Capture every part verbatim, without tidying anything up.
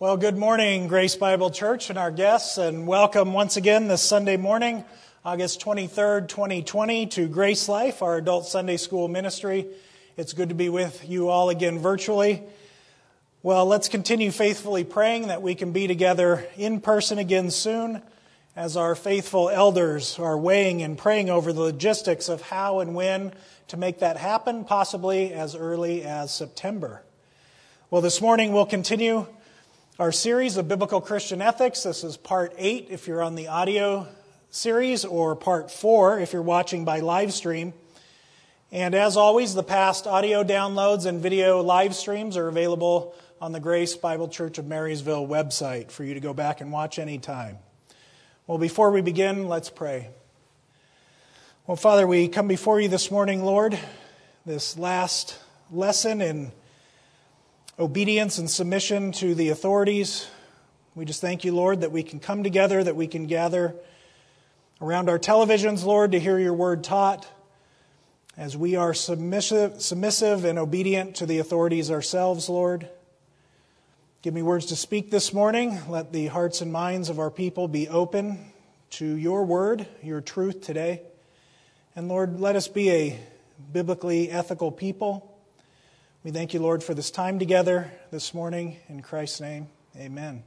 Well, good morning, Grace Bible Church and our guests, and welcome once again this Sunday morning, August twenty-third, twenty twenty, to Grace Life, our adult Sunday school ministry. It's good to be with you all again virtually. Well, let's continue faithfully praying that we can be together in person again soon as our faithful elders are weighing and praying over the logistics of how and when to make that happen, possibly as early as September. Well, this morning we'll continue our series of Biblical Christian Ethics. This is part eight if you're on the audio series, or part four if you're watching by live stream. And as always, the past audio downloads and video live streams are available on the Grace Bible Church of Marysville website for you to go back and watch anytime. Well, before we begin, let's pray. Well, Father, we come before you this morning, Lord, this last lesson in obedience and submission to the authorities. We just thank you, Lord, that we can come together, that we can gather around our televisions, Lord, to hear your word taught, as we are submissive, submissive and obedient to the authorities ourselves, Lord. Give me words to speak this morning. Let the hearts and minds of our people be open to your word, your truth today. And Lord, let us be a biblically ethical people. We thank you, Lord, for this time together this morning. In Christ's name, amen.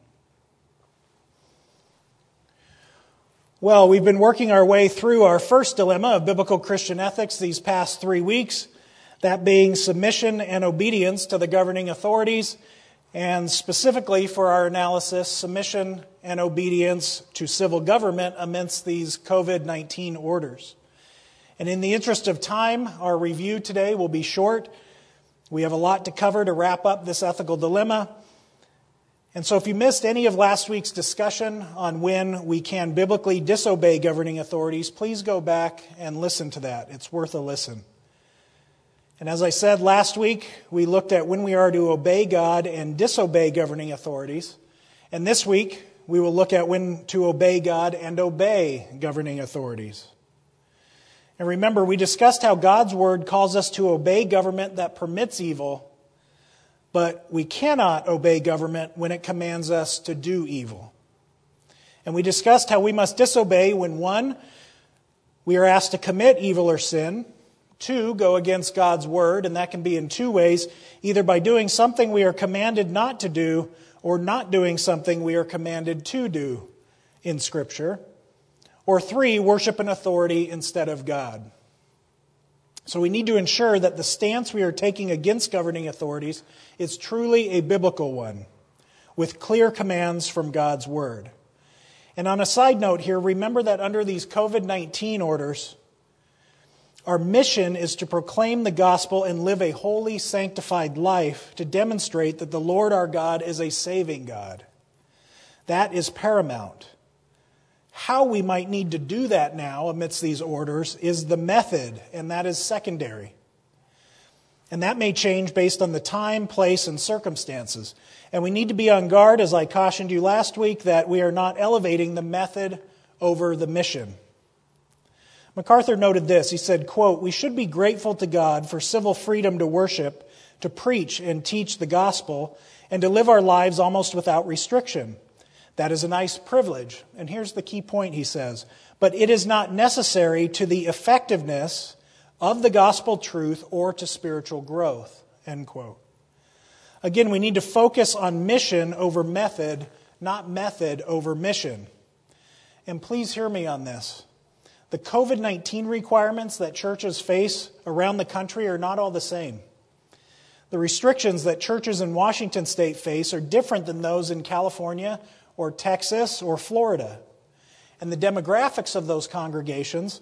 Well, we've been working our way through our first dilemma of biblical Christian ethics these past three weeks, that being submission and obedience to the governing authorities, and specifically for our analysis, submission and obedience to civil government amidst these covid nineteen orders. And in the interest of time, our review today will be short. We have a lot to cover to wrap up this ethical dilemma. And so if you missed any of last week's discussion on when we can biblically disobey governing authorities, please go back and listen to that. It's worth a listen. And as I said last week, we looked at when we are to obey God and disobey governing authorities. And this week, we will look at when to obey God and obey governing authorities. And remember, we discussed how God's word calls us to obey government that permits evil, but we cannot obey government when it commands us to do evil. And we discussed how we must disobey when, one, we are asked to commit evil or sin, two, go against God's word, and that can be in two ways, either by doing something we are commanded not to do or not doing something we are commanded to do in Scripture. Or three, worship an authority instead of God. So we need to ensure that the stance we are taking against governing authorities is truly a biblical one, with clear commands from God's word. And on a side note here, remember that under these covid nineteen orders, our mission is to proclaim the gospel and live a holy, sanctified life to demonstrate that the Lord our God is a saving God. That is paramount. How we might need to do that now amidst these orders is the method, and that is secondary. And that may change based on the time, place, and circumstances. And we need to be on guard, as I cautioned you last week, that we are not elevating the method over the mission. MacArthur noted this. He said, quote, "We should be grateful to God for civil freedom to worship, to preach and teach the gospel, and to live our lives almost without restriction. That is a nice privilege." And here's the key point, he says. "But it is not necessary to the effectiveness of the gospel truth or to spiritual growth." End quote. Again, we need to focus on mission over method, not method over mission. And please hear me on this. The covid nineteen requirements that churches face around the country are not all the same. The restrictions that churches in Washington State face are different than those in California or Texas or Florida. And the demographics of those congregations,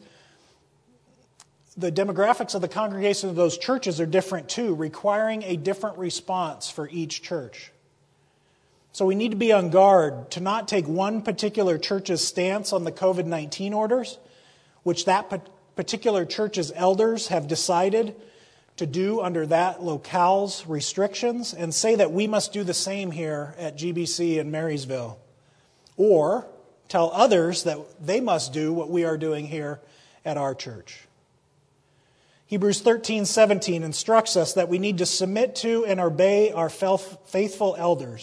the demographics of the congregations of those churches are different too, requiring a different response for each church. So we need to be on guard to not take one particular church's stance on the covid nineteen orders, which that particular church's elders have decided to do under that locale's restrictions, and say that we must do the same here at G B C in Marysville. Or tell others that they must do what we are doing here at our church. Hebrews thirteen seventeen instructs us that we need to submit to and obey our faithful elders,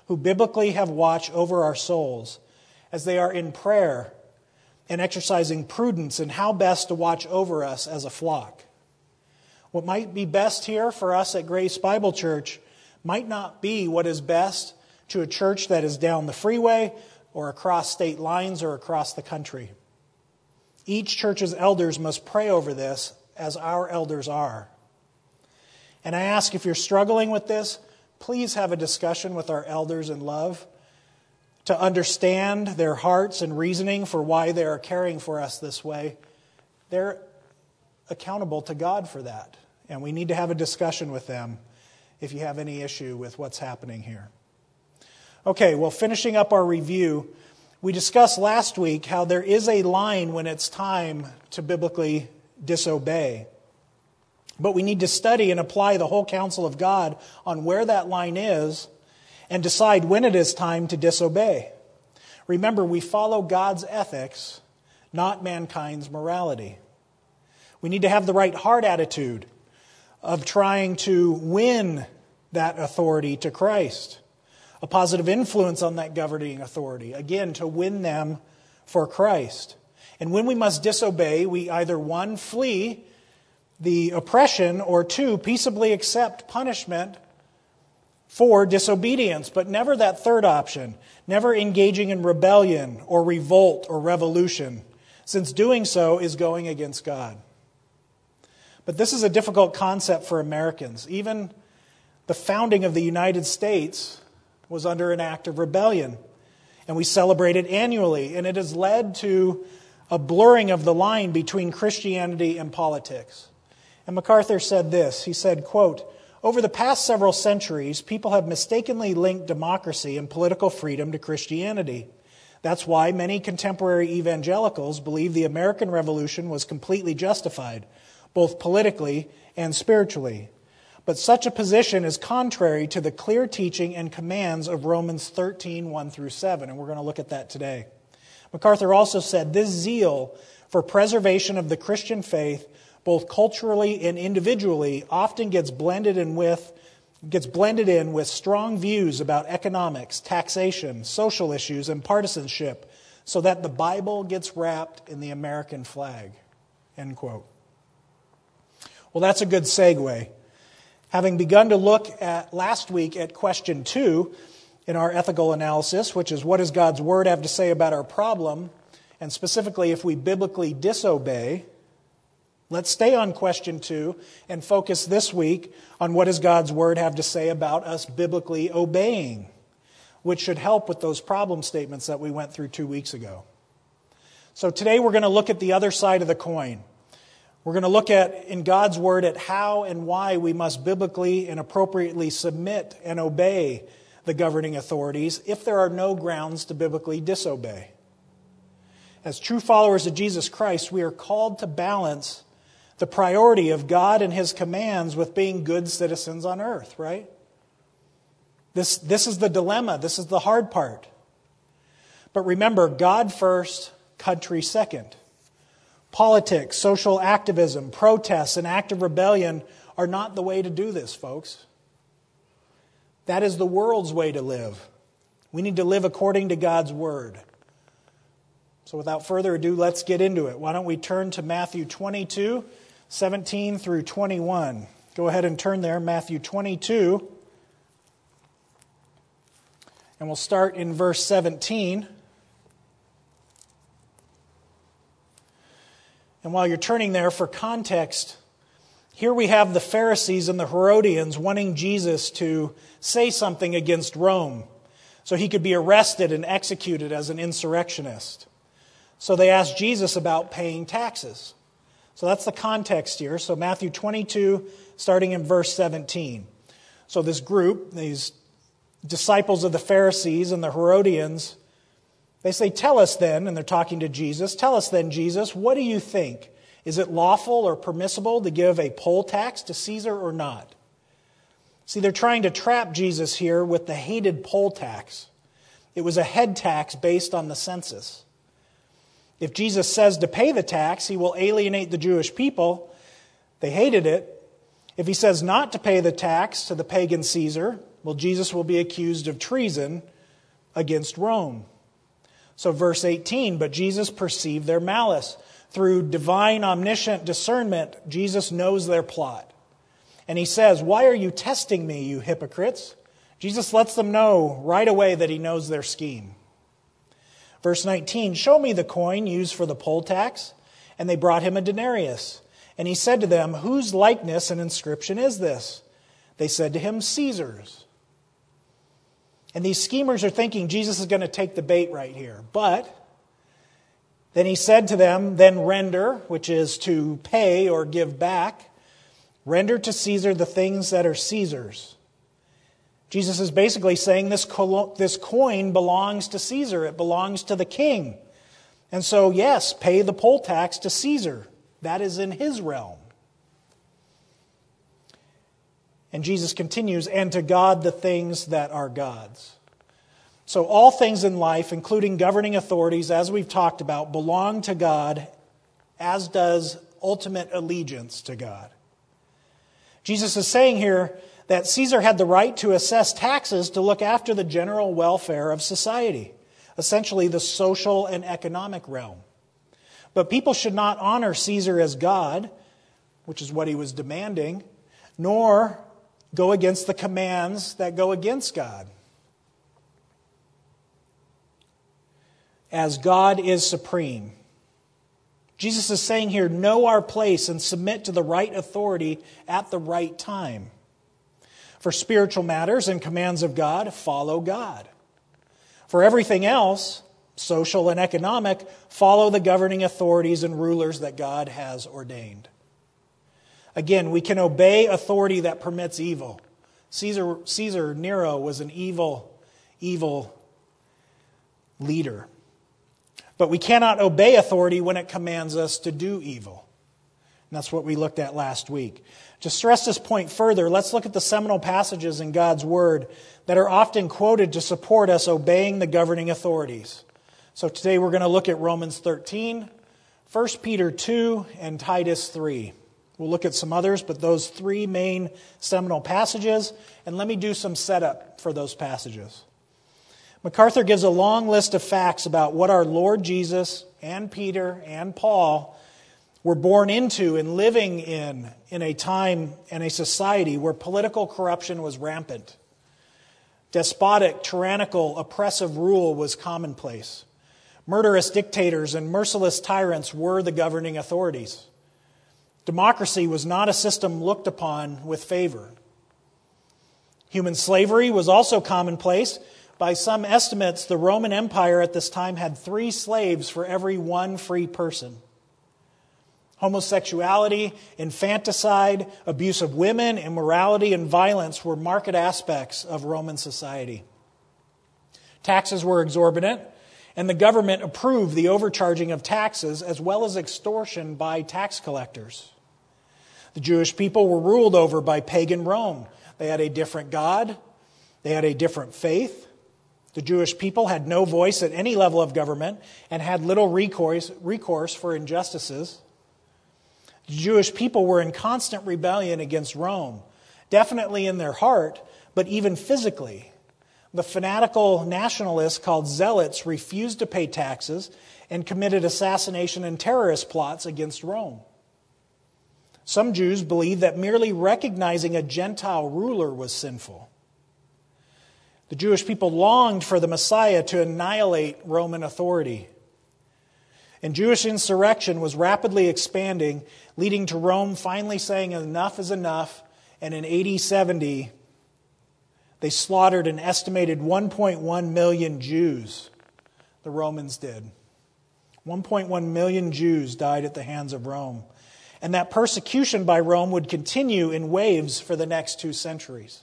who biblically have watch over our souls as they are in prayer and exercising prudence in how best to watch over us as a flock. What might be best here for us at Grace Bible Church might not be what is best to a church that is down the freeway or across state lines or across the country. Each church's elders must pray over this as our elders are. And I ask, if you're struggling with this, please have a discussion with our elders in love to understand their hearts and reasoning for why they are caring for us this way. They're accountable to God for that. And we need to have a discussion with them if you have any issue with what's happening here. Okay, well, finishing up our review, we discussed last week how there is a line when it's time to biblically disobey. But we need to study and apply the whole counsel of God on where that line is and decide when it is time to disobey. Remember, we follow God's ethics, not mankind's morality. We need to have the right heart attitude of trying to win that authority to Christ. A positive influence on that governing authority, again, to win them for Christ. And when we must disobey, we either, one, flee the oppression, or two, peaceably accept punishment for disobedience, but never that third option, never engaging in rebellion or revolt or revolution, since doing so is going against God. But this is a difficult concept for Americans. Even the founding of the United States was under an act of rebellion, and we celebrate it annually, and it has led to a blurring of the line between Christianity and politics. And MacArthur said this, he said, quote, "Over the past several centuries, people have mistakenly linked democracy and political freedom to Christianity. That's why many contemporary evangelicals believe the American Revolution was completely justified, both politically and spiritually. But such a position is contrary to the clear teaching and commands of Romans thirteen, one through seven, and we're going to look at that today. MacArthur also said, this zeal for preservation of the Christian faith, both culturally and individually, often gets blended in with gets blended in with strong views about economics, taxation, social issues, and partisanship, so that the Bible gets wrapped in the American flag." End quote. Well, that's a good segue. Having begun to look at last week at question two in our ethical analysis, which is what does God's Word have to say about our problem, and specifically if we biblically disobey, let's stay on question two and focus this week on what does God's Word have to say about us biblically obeying, which should help with those problem statements that we went through two weeks ago. So today we're going to look at the other side of the coin. We're going to look at, in God's Word, at how and why we must biblically and appropriately submit and obey the governing authorities if there are no grounds to biblically disobey. As true followers of Jesus Christ, we are called to balance the priority of God and His commands with being good citizens on earth, right? This, this is the dilemma. This is the hard part. But remember, God first, country second. Politics, social activism, protests, and active rebellion are not the way to do this, folks. That is the world's way to live. We need to live according to God's Word. So without further ado, let's get into it. Why don't we turn to Matthew twenty-two, seventeen through twenty-one. Go ahead and turn there, Matthew twenty-two. And we'll start in verse seventeen. And while you're turning there, for context, here we have the Pharisees and the Herodians wanting Jesus to say something against Rome so he could be arrested and executed as an insurrectionist. So they asked Jesus about paying taxes. So that's the context here. So Matthew twenty-two, starting in verse seventeen. So this group, these disciples of the Pharisees and the Herodians, they say, "Tell us then," and they're talking to Jesus, "Tell us then, Jesus, what do you think? Is it lawful or permissible to give a poll tax to Caesar or not?" See, they're trying to trap Jesus here with the hated poll tax. It was a head tax based on the census. If Jesus says to pay the tax, he will alienate the Jewish people. They hated it. If he says not to pay the tax to the pagan Caesar, well, Jesus will be accused of treason against Rome. So verse eighteen, but Jesus perceived their malice. Through divine omniscient discernment, Jesus knows their plot. And he says, why are you testing me, you hypocrites? Jesus lets them know right away that he knows their scheme. Verse nineteen, show me the coin used for the poll tax. And they brought him a denarius. And he said to them, whose likeness and inscription is this? They said to him, Caesar's. And these schemers are thinking Jesus is going to take the bait right here. But then he said to them, then render, which is to pay or give back, render to Caesar the things that are Caesar's. Jesus is basically saying this this coin belongs to Caesar. It belongs to the king. And so, yes, pay the poll tax to Caesar. That is in his realm. And Jesus continues, and to God the things that are God's. So all things in life, including governing authorities, as we've talked about, belong to God, as does ultimate allegiance to God. Jesus is saying here that Caesar had the right to assess taxes to look after the general welfare of society, essentially the social and economic realm. But people should not honor Caesar as God, which is what he was demanding, nor go against the commands that go against God. As God is supreme. Jesus is saying here, know our place and submit to the right authority at the right time. For spiritual matters and commands of God, follow God. For everything else, social and economic, follow the governing authorities and rulers that God has ordained. Again, we can obey authority that permits evil. Caesar, Caesar Nero was an evil, evil leader. But we cannot obey authority when it commands us to do evil. And that's what we looked at last week. To stress this point further, let's look at the seminal passages in God's Word that are often quoted to support us obeying the governing authorities. So today we're going to look at Romans thirteen, First Peter two, and Titus three. We'll look at some others, but those three main seminal passages. And let me do some setup for those passages. MacArthur gives a long list of facts about what our Lord Jesus and Peter and Paul were born into and living in in a time and a society where political corruption was rampant. Despotic, tyrannical, oppressive rule was commonplace. Murderous dictators and merciless tyrants were the governing authorities. Democracy was not a system looked upon with favor. Human slavery was also commonplace. By some estimates, the Roman Empire at this time had three slaves for every one free person. Homosexuality, infanticide, abuse of women, immorality, and violence were marked aspects of Roman society. Taxes were exorbitant, and the government approved the overcharging of taxes as well as extortion by tax collectors. The Jewish people were ruled over by pagan Rome. They had a different God. They had a different faith. The Jewish people had no voice at any level of government and had little recourse, recourse for injustices. The Jewish people were in constant rebellion against Rome, definitely in their heart, but even physically. The fanatical nationalists called zealots refused to pay taxes and committed assassination and terrorist plots against Rome. Some Jews believed that merely recognizing a Gentile ruler was sinful. The Jewish people longed for the Messiah to annihilate Roman authority. And Jewish insurrection was rapidly expanding, leading to Rome finally saying enough is enough. And in A D seventy, they slaughtered an estimated one point one million Jews. The Romans did. one point one million Jews died at the hands of Rome. And that persecution by Rome would continue in waves for the next two centuries.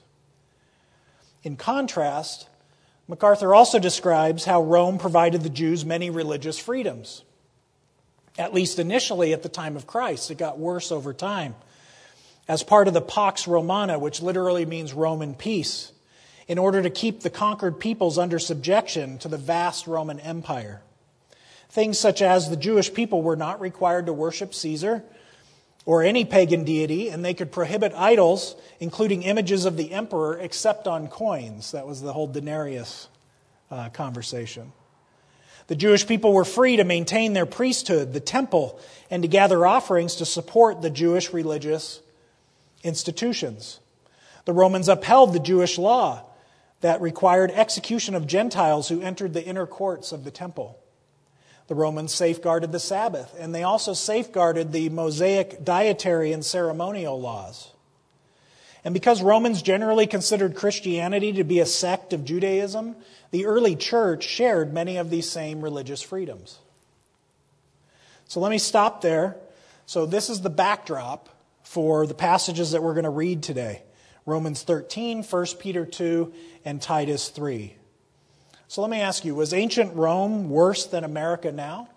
In contrast, MacArthur also describes how Rome provided the Jews many religious freedoms. At least initially at the time of Christ. It got worse over time. As part of the Pax Romana, which literally means Roman peace, in order to keep the conquered peoples under subjection to the vast Roman Empire. Things such as the Jewish people were not required to worship Caesar, or any pagan deity, and they could prohibit idols, including images of the emperor, except on coins. That was the whole denarius uh, conversation. The Jewish people were free to maintain their priesthood, the temple, and to gather offerings to support the Jewish religious institutions. The Romans upheld the Jewish law that required execution of Gentiles who entered the inner courts of the temple. The Romans safeguarded the Sabbath, and they also safeguarded the Mosaic dietary and ceremonial laws. And because Romans generally considered Christianity to be a sect of Judaism, the early church shared many of these same religious freedoms. So let me stop there. So this is the backdrop for the passages that we're going to read today. Romans thirteen, First Peter two, and Titus three. So let me ask you, was ancient Rome worse than America now?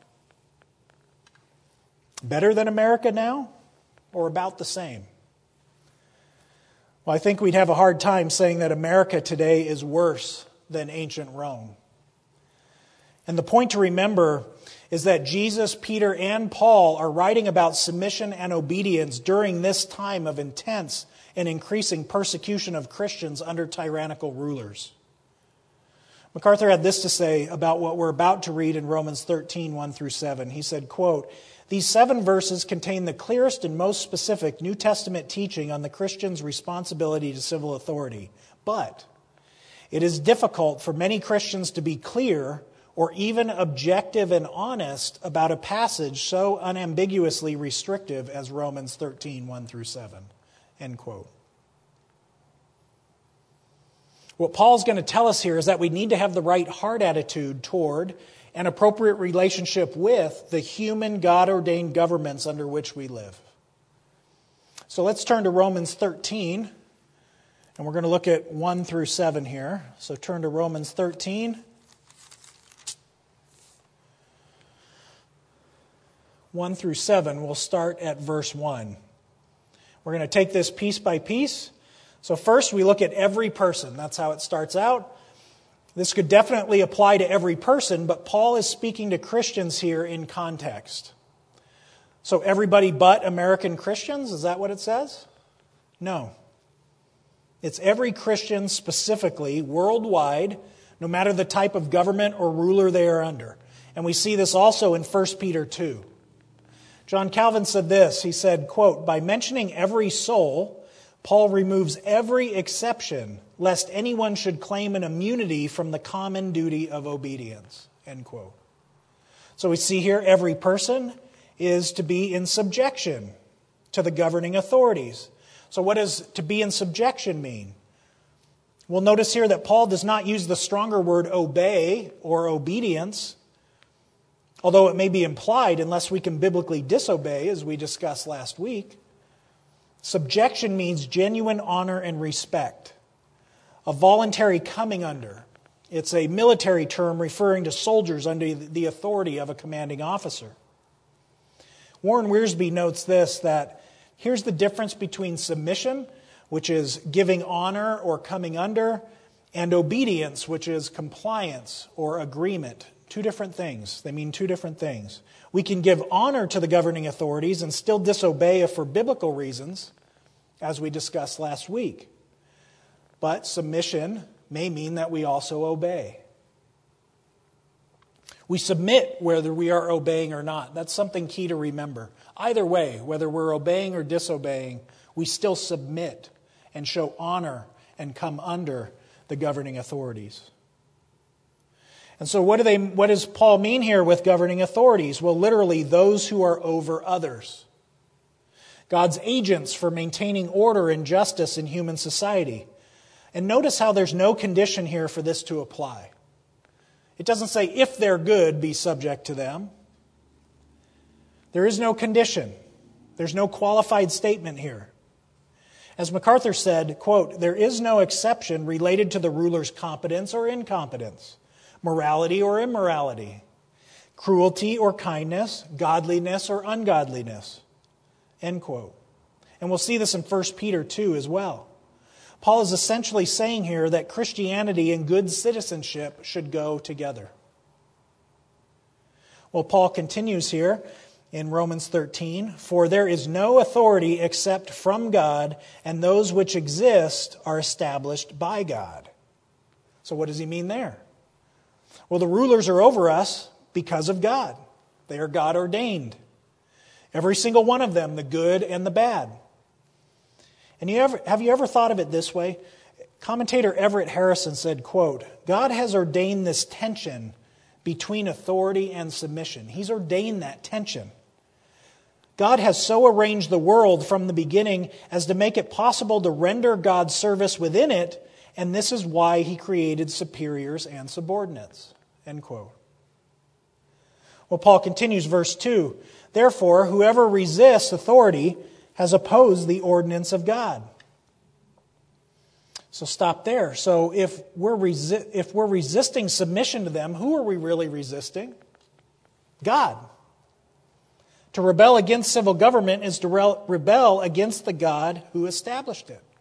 Better than America now? Or about the same? Well, I think we'd have a hard time saying that America today is worse than ancient Rome. And the point to remember is that Jesus, Peter, and Paul are writing about submission and obedience during this time of intense and increasing persecution of Christians under tyrannical rulers. MacArthur had this to say about what we're about to read in Romans thirteen, one through seven. He said, quote, "These seven verses contain the clearest and most specific New Testament teaching on the Christian's responsibility to civil authority. But it is difficult for many Christians to be clear or even objective and honest about a passage so unambiguously restrictive as Romans thirteen, one through seven. End quote. What Paul's going to tell us here is that we need to have the right heart attitude toward an appropriate relationship with the human God-ordained governments under which we live. So let's turn to Romans thirteen, and we're going to look at one through seven here. So turn to Romans thirteen. one through seven. We'll start at verse one. We're going to take this piece by piece. So first we look at every person. That's how it starts out. This could definitely apply to every person, but Paul is speaking to Christians here in context. So everybody but American Christians, is that what it says? No. It's every Christian specifically, worldwide, no matter the type of government or ruler they are under. And we see this also in First Peter two. John Calvin said this, he said, quote, "By mentioning every soul, Paul removes every exception, lest anyone should claim an immunity from the common duty of obedience." End quote. So we see here every person is to be in subjection to the governing authorities. So what does to be in subjection mean? Well, notice here that Paul does not use the stronger word obey or obedience, although it may be implied unless we can biblically disobey, as we discussed last week. Subjection means genuine honor and respect, a voluntary coming under. It's a military term referring to soldiers under the authority of a commanding officer. Warren Wiersbe notes this, that here's the difference between submission, which is giving honor or coming under, and obedience, which is compliance or agreement. Two different things. They mean two different things. We can give honor to the governing authorities and still disobey for biblical reasons, as we discussed last week. But submission may mean that we also obey. We submit whether we are obeying or not. That's something key to remember. Either way, whether we're obeying or disobeying, we still submit and show honor and come under the governing authorities. And so what do they? What does Paul mean here with governing authorities? Well, literally, those who are over others. God's agents for maintaining order and justice in human society. And notice how there's no condition here for this to apply. It doesn't say if they're good, be subject to them. There is no condition. There's no qualified statement here. As MacArthur said, quote, "There is no exception related to the ruler's competence or incompetence, morality or immorality, cruelty or kindness, godliness or ungodliness." End quote. And we'll see this in First Peter two as well. Paul is essentially saying here that Christianity and good citizenship should go together. Well, Paul continues here in Romans thirteen, "For there is no authority except from God, and those which exist are established by God." So what does he mean there? Well, the rulers are over us because of God. They are God ordained. Every single one of them, the good and the bad. And you ever, have you ever thought of it this way? Commentator Everett Harrison said, quote, "God has ordained this tension between authority and submission." He's ordained that tension. God has so arranged the world from the beginning as to make it possible to render God's service within it, and this is why he created superiors and subordinates. End quote. Well, Paul continues, verse two, "Therefore, whoever resists authority has opposed the ordinance of God." So stop there. So if we're resi- if we're resisting submission to them, who are we really resisting? God. To rebel against civil government is to re- rebel against the God who established it.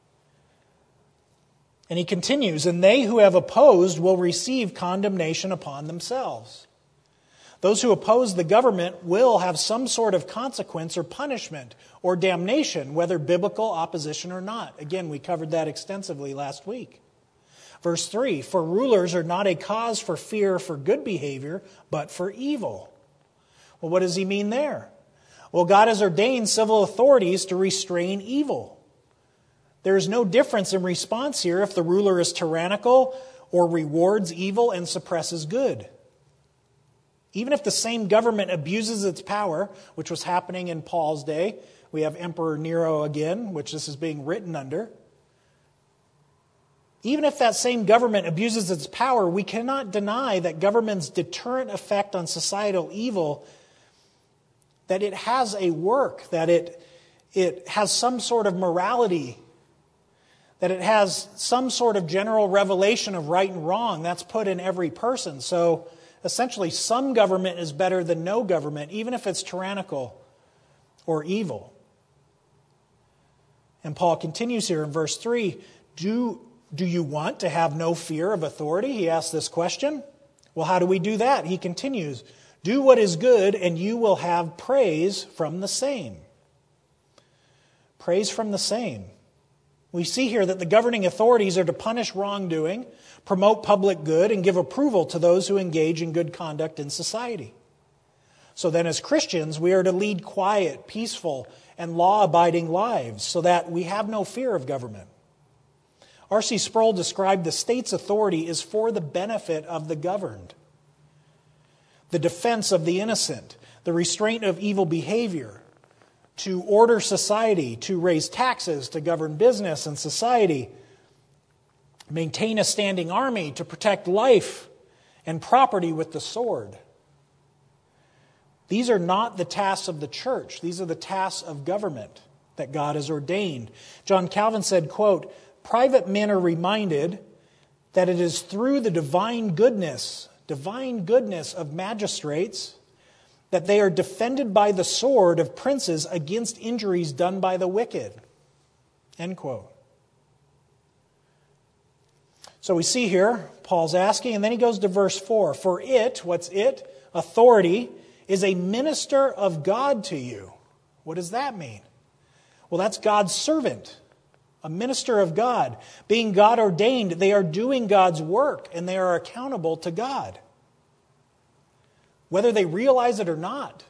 And he continues, "And they who have opposed will receive condemnation upon themselves." Those who oppose the government will have some sort of consequence or punishment or damnation, whether biblical opposition or not. Again, we covered that extensively last week. Verse three, "For rulers are not a cause for fear for good behavior, but for evil." Well, what does he mean there? Well, God has ordained civil authorities to restrain evil. There is no difference in response here if the ruler is tyrannical or rewards evil and suppresses good. Even if the same government abuses its power, which was happening in Paul's day, we have Emperor Nero again, which this is being written under. Even if that same government abuses its power, we cannot deny that government's deterrent effect on societal evil, that it has a work, that it, it has some sort of morality, that it has some sort of general revelation of right and wrong. That's put in every person. So essentially, some government is better than no government, even if it's tyrannical or evil. And Paul continues here in verse three, do, do you want to have no fear of authority? He asks this question. Well, how do we do that? He continues, "Do what is good, and you will have praise from the same." Praise from the same. We see here that the governing authorities are to punish wrongdoing, promote public good, and give approval to those who engage in good conduct in society. So then as Christians, we are to lead quiet, peaceful, and law-abiding lives so that we have no fear of government. R C Sproul described the state's authority as for the benefit of the governed, the defense of the innocent, the restraint of evil behavior, to order society, to raise taxes, to govern business and society, maintain a standing army, to protect life and property with the sword. These are not the tasks of the church. These are the tasks of government that God has ordained. John Calvin said, quote, "Private men are reminded that it is through the divine goodness, divine goodness of magistrates that they are defended by the sword of princes against injuries done by the wicked." End quote. So we see here, Paul's asking, and then he goes to verse four. "For it," what's it? Authority, "is a minister of God to you." What does that mean? Well, that's God's servant, a minister of God. Being God ordained, they are doing God's work, and they are accountable to God, whether they realize it or not.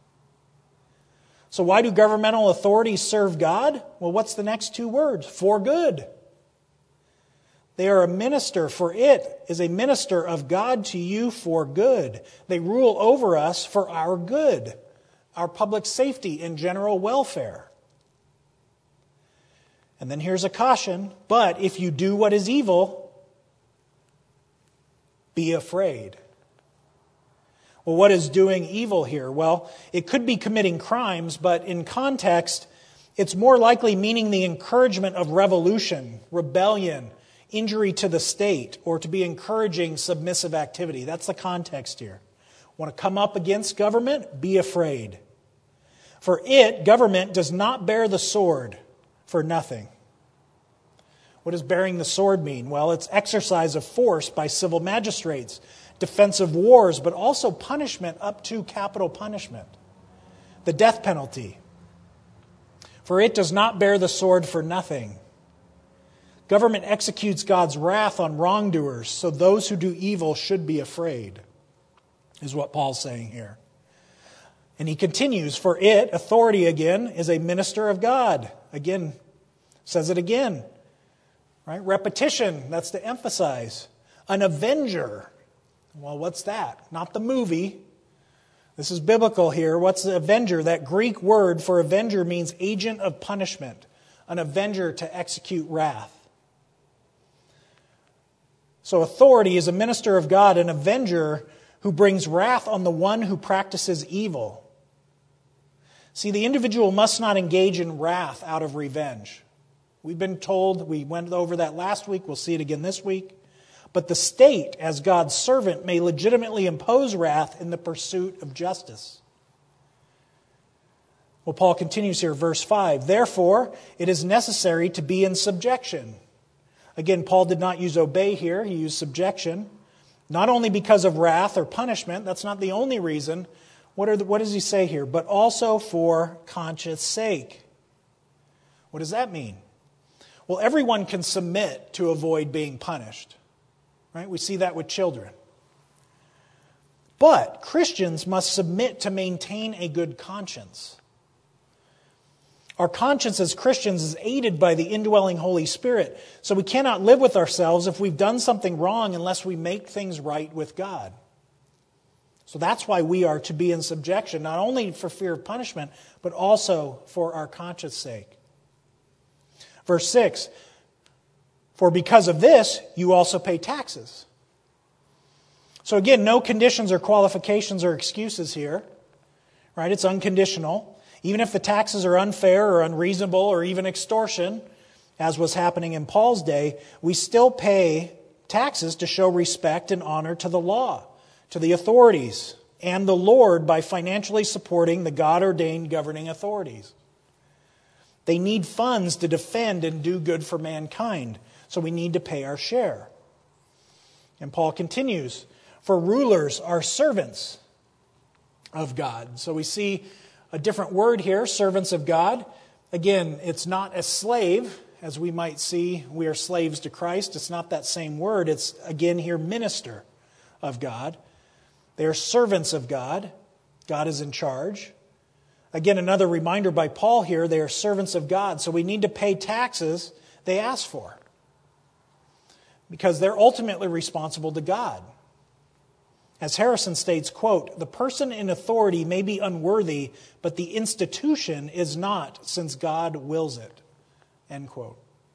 So why do governmental authorities serve God? Well, what's the next two words? For good. They are a minister, for it is a minister of God to you for good. They rule over us for our good, our public safety and general welfare. And then here's a caution, "But if you do what is evil, be afraid." Well, what is doing evil here? Well, it could be committing crimes, but in context, it's more likely meaning the encouragement of revolution, rebellion, injury to the state, or to be encouraging submissive activity. That's the context here. Want to come up against government? Be afraid. For it, government, does not bear the sword for nothing. What does bearing the sword mean? Well, it's exercise of force by civil magistrates, defensive wars, but also punishment up to capital punishment. the death penalty. For it does not bear the sword for nothing. Government executes God's wrath on wrongdoers, so those who do evil should be afraid, is what Paul's saying here. And he continues, for it, authority again, is a minister of God. Again, says it again. Right? Repetition, that's to emphasize. An avenger. Well, what's that? Not the movie. This is biblical here. What's the avenger? That Greek word for avenger means agent of punishment. An avenger to execute wrath. So authority is a minister of God, an avenger who brings wrath on the one who practices evil. See, the individual must not engage in wrath out of revenge. We've been told, we went over that last week, we'll see it again this week. But the state, as God's servant, may legitimately impose wrath in the pursuit of justice. Well, Paul continues here, verse five. Therefore, it is necessary to be in subjection. Again, Paul did not use obey here, he used subjection. Not only because of wrath or punishment, that's not the only reason. What, are the, what does he say here? But also for conscience sake. What does that mean? Well, everyone can submit to avoid being punished. Right? We see that with children. But Christians must submit to maintain a good conscience. Our conscience as Christians is aided by the indwelling Holy Spirit. So we cannot live with ourselves if we've done something wrong unless we make things right with God. So that's why we are to be in subjection, not only for fear of punishment, but also for our conscience sake. Verse six, for because of this, you also pay taxes. So again, no conditions or qualifications or excuses here. Right? It's unconditional. Even if the taxes are unfair or unreasonable or even extortion, as was happening in Paul's day, we still pay taxes to show respect and honor to the law, to the authorities, and the Lord by financially supporting the God-ordained governing authorities. They need funds to defend and do good for mankind, so we need to pay our share. And Paul continues, for rulers are servants of God. So we see a different word here, servants of God. Again, it's not a slave, as we might see, we are slaves to Christ. It's not that same word. It's, again, here, minister of God. They are servants of God. God is in charge. Again, another reminder by Paul here, they are servants of God. So we need to pay taxes they ask for, because they're ultimately responsible to God. As Harrison states, quote, the person in authority may be unworthy, but the institution is not, since God wills it. End quote.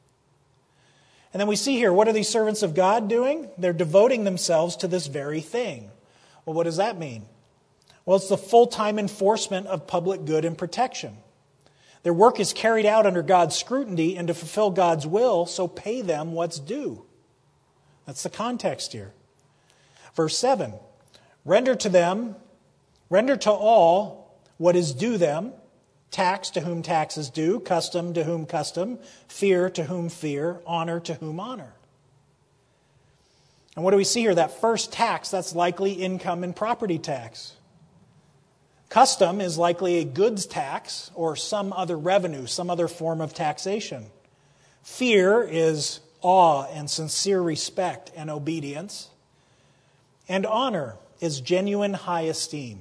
And then we see here, what are these servants of God doing? They're devoting themselves to this very thing. Well, what does that mean? Well, it's the full-time enforcement of public good and protection. Their work is carried out under God's scrutiny and to fulfill God's will, so pay them what's due. That's the context here. Verse seven. Render to them, render to all what is due them, tax to whom tax is due, custom to whom custom, fear to whom fear, honor to whom honor. And what do we see here? That first tax, that's likely income and property tax. Custom is likely a goods tax or some other revenue, some other form of taxation. Fear is awe and sincere respect and obedience. And honor is genuine high esteem.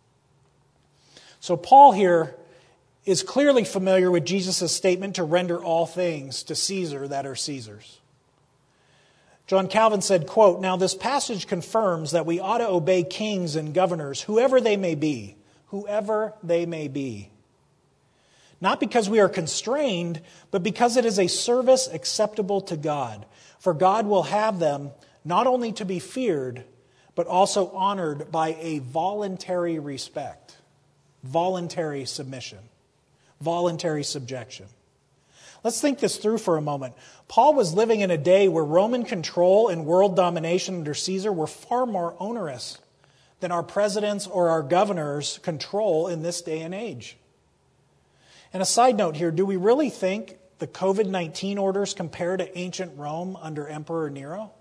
So Paul here is clearly familiar with Jesus' statement to render all things to Caesar that are Caesar's. John Calvin said, quote, now this passage confirms that we ought to obey kings and governors, whoever they may be, whoever they may be. Not because we are constrained, but because it is a service acceptable to God. For God will have them not only to be feared, but also honored by a voluntary respect, voluntary submission, voluntary subjection. Let's think this through for a moment. Paul was living in a day where Roman control and world domination under Caesar were far more onerous than our presidents or our governors' control in this day and age. And a side note here, do we really think the covid nineteen orders compare to ancient Rome under Emperor Nero?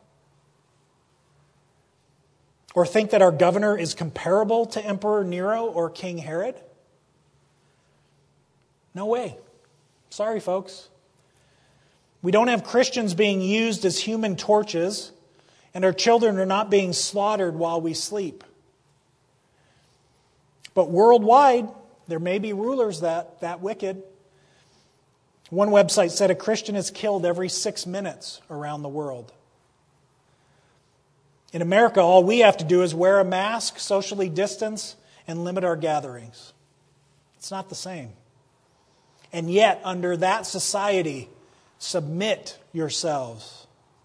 Or think that our governor is comparable to Emperor Nero or King Herod? No way. Sorry, folks. We don't have Christians being used as human torches, and our children are not being slaughtered while we sleep. But worldwide, there may be rulers that, that wicked. One website said a Christian is killed every six minutes around the world. In America, all we have to do is wear a mask, socially distance, and limit our gatherings. It's not the same. And yet, under that society, submit yourselves.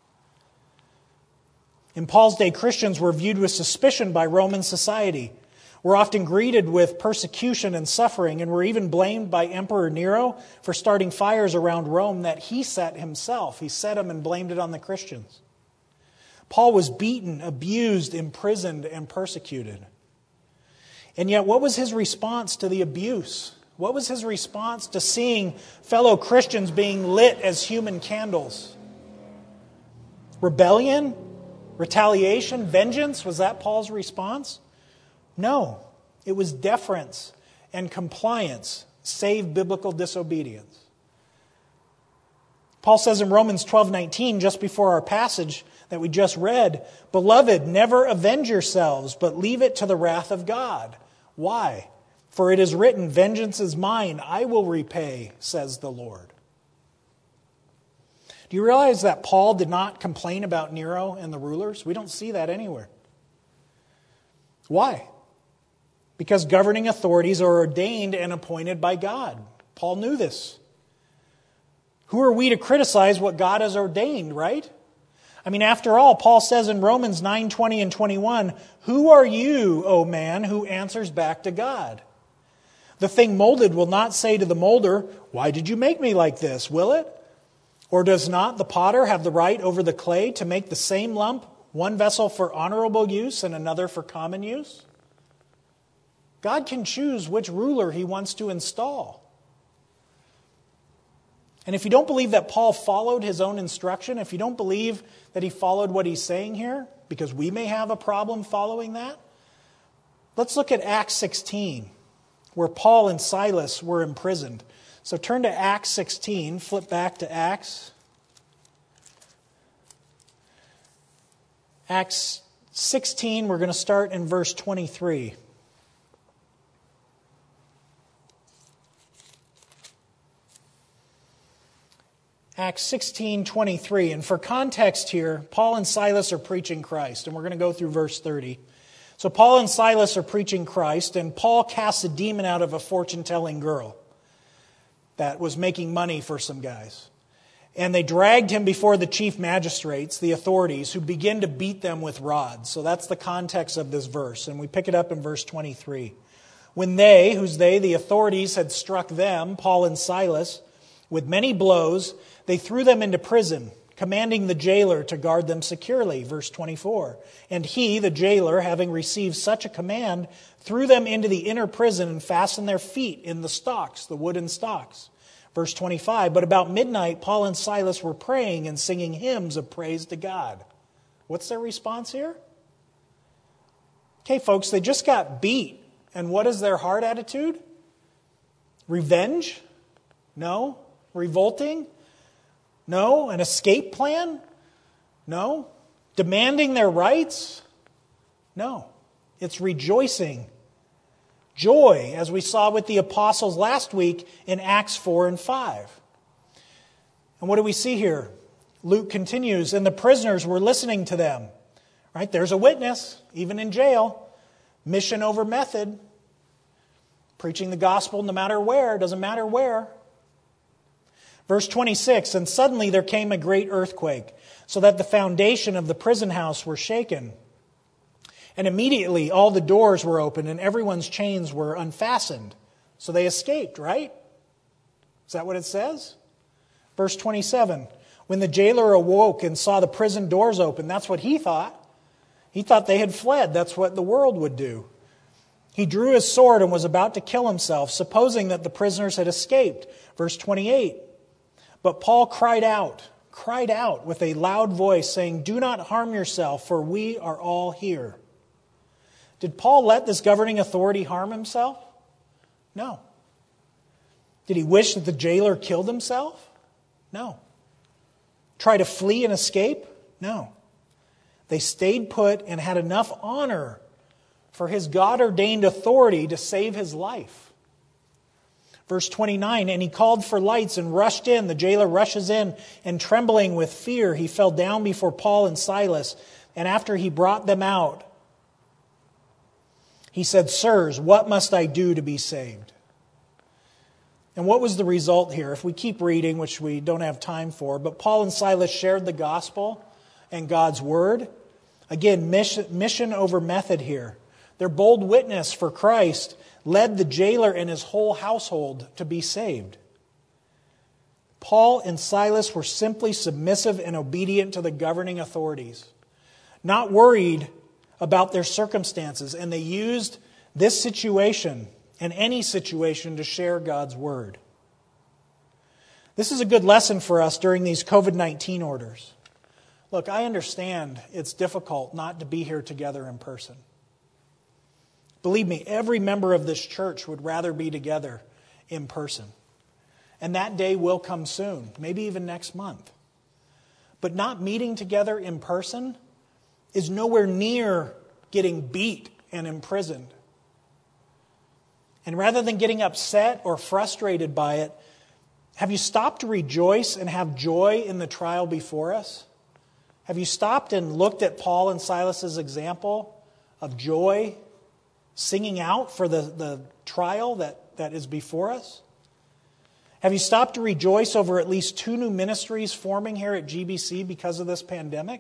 In Paul's day, Christians were viewed with suspicion by Roman society. We're often greeted with persecution and suffering, and we're even blamed by Emperor Nero for starting fires around Rome that he set himself. He set them and blamed it on the Christians. Paul was beaten, abused, imprisoned, and persecuted. And yet, what was his response to the abuse? What was his response to seeing fellow Christians being lit as human candles? Rebellion? Retaliation? Vengeance? Was that Paul's response? No. It was deference and compliance, save biblical disobedience. Paul says in Romans twelve nineteen, just before our passage that we just read, "Beloved, never avenge yourselves, but leave it to the wrath of God." Why? For it is written, "Vengeance is mine, I will repay, says the Lord." Do you realize that Paul did not complain about Nero and the rulers? We don't see that anywhere. Why? Because governing authorities are ordained and appointed by God. Paul knew this. Who are we to criticize what God has ordained, right? I mean, after all, Paul says in Romans nine twenty and twenty-one, "Who are you, O man, who answers back to God? The thing molded will not say to the molder, 'Why did you make me like this?' Will it? Or does not the potter have the right over the clay to make the same lump, one vessel for honorable use and another for common use?" God can choose which ruler he wants to install. And if you don't believe that Paul followed his own instruction, if you don't believe that he followed what he's saying here, because we may have a problem following that, let's look at Acts sixteen, where Paul and Silas were imprisoned. So turn to Acts sixteen, flip back to Acts. Acts sixteen, we're going to start in verse twenty-three. Acts sixteen twenty-three. And for context here, Paul and Silas are preaching Christ. And we're going to go through verse thirty. So Paul and Silas are preaching Christ, and Paul casts a demon out of a fortune-telling girl that was making money for some guys. And they dragged him before the chief magistrates, the authorities, who begin to beat them with rods. So that's the context of this verse. And we pick it up in verse twenty-three. When they, who's they, the authorities, had struck them, Paul and Silas, with many blows, they threw them into prison, commanding the jailer to guard them securely. Verse twenty-four. And he, the jailer, having received such a command, threw them into the inner prison and fastened their feet in the stocks, the wooden stocks. Verse twenty-five. But about midnight, Paul and Silas were praying and singing hymns of praise to God. What's their response here? Okay, folks, they just got beat. And what is their heart attitude? Revenge? No. Revolting? No. An escape plan? No. Demanding their rights? No. It's rejoicing. Joy, as we saw with the apostles last week in Acts four and five. And what do we see here? Luke continues, and the prisoners were listening to them. Right? There's a witness, even in jail. Mission over method. Preaching the gospel no matter where, doesn't matter where. Verse twenty-six, and suddenly there came a great earthquake, so that the foundation of the prison house were shaken. And immediately all the doors were opened and everyone's chains were unfastened. So they escaped, right? Is that what it says? Verse twenty-seven, when the jailer awoke and saw the prison doors open, that's what he thought. He thought they had fled. That's what the world would do. He drew his sword and was about to kill himself, supposing that the prisoners had escaped. Verse twenty-eight, but Paul cried out, cried out with a loud voice, saying, "Do not harm yourself, for we are all here." Did Paul let this governing authority harm himself? No. Did he wish that the jailer killed himself? No. Try to flee and escape? No. They stayed put and had enough honor for his God-ordained authority to save his life. Verse twenty-nine, and he called for lights and rushed in. The jailer rushes in, and trembling with fear, he fell down before Paul and Silas. And after he brought them out, he said, Sirs, what must I do to be saved? And what was the result here? If we keep reading, which we don't have time for, but Paul and Silas shared the gospel and God's word. Again, mission, mission over method here. Their bold witness for Christ led the jailer and his whole household to be saved. Paul and Silas were simply submissive and obedient to the governing authorities, not worried about their circumstances, and they used this situation and any situation to share God's word. This is a good lesson for us during these covid nineteen orders. Look, I understand it's difficult not to be here together in person. Believe me, every member of this church would rather be together in person. And that day will come soon, maybe even next month. But not meeting together in person is nowhere near getting beat and imprisoned. And rather than getting upset or frustrated by it, have you stopped to rejoice and have joy in the trial before us? Have you stopped and looked at Paul and Silas's example of joy, singing out for the, the trial that, that is before us? Have you stopped to rejoice over at least two new ministries forming here at G B C because of this pandemic?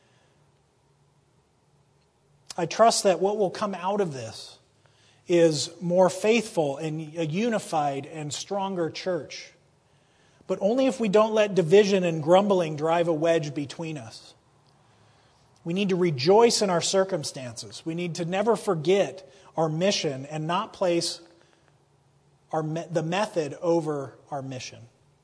I trust that what will come out of this is more faithful and a unified and stronger church. But only if we don't let division and grumbling drive a wedge between us. We need to rejoice in our circumstances. We need to never forget our mission and not place our the method over our mission.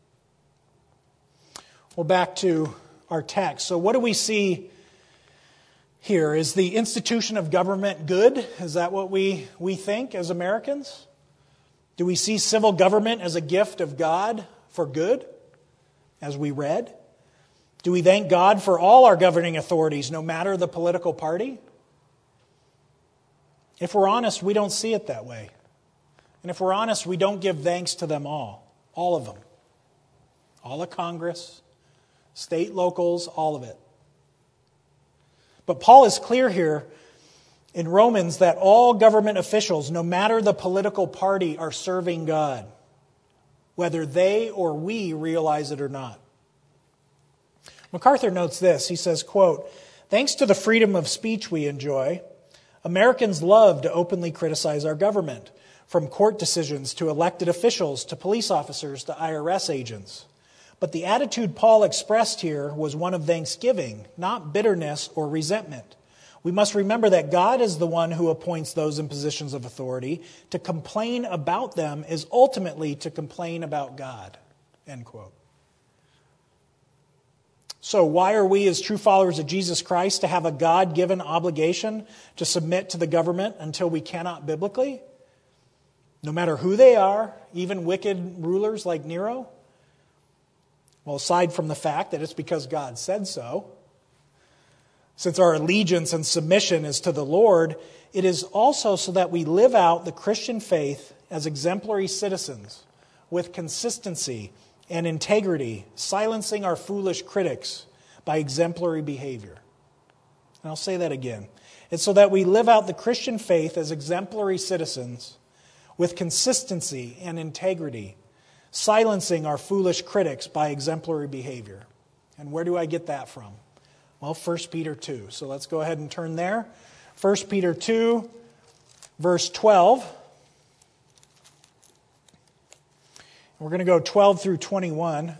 Well, back to our text. So what do we see here? Is the institution of government good? Is that what we, we think as Americans? Do we see civil government as a gift of God for good, as we read? Do we thank God for all our governing authorities, no matter the political party? If we're honest, we don't see it that way. And if we're honest, we don't give thanks to them all. All of them. All of Congress, state, locals, all of it. But Paul is clear here in Romans that all government officials, no matter the political party, are serving God, whether they or we realize it or not. MacArthur notes this. He says, quote, thanks to the freedom of speech we enjoy, Americans love to openly criticize our government, from court decisions to elected officials to police officers to I R S agents. But the attitude Paul expressed here was one of thanksgiving, not bitterness or resentment. We must remember that God is the one who appoints those in positions of authority. To complain about them is ultimately to complain about God. End quote. So why are we as true followers of Jesus Christ to have a God-given obligation to submit to the government until we cannot biblically? No matter who they are, even wicked rulers like Nero? Well, aside from the fact that it's because God said so, since our allegiance and submission is to the Lord, it is also so that we live out the Christian faith as exemplary citizens with consistency and integrity, silencing our foolish critics by exemplary behavior. And I'll say that again. It's so that we live out the Christian faith as exemplary citizens with consistency and integrity, silencing our foolish critics by exemplary behavior. And where do I get that from? Well, First Peter two. So let's go ahead and turn there. First Peter two, verse twelve. We're going to go twelve through twenty-one.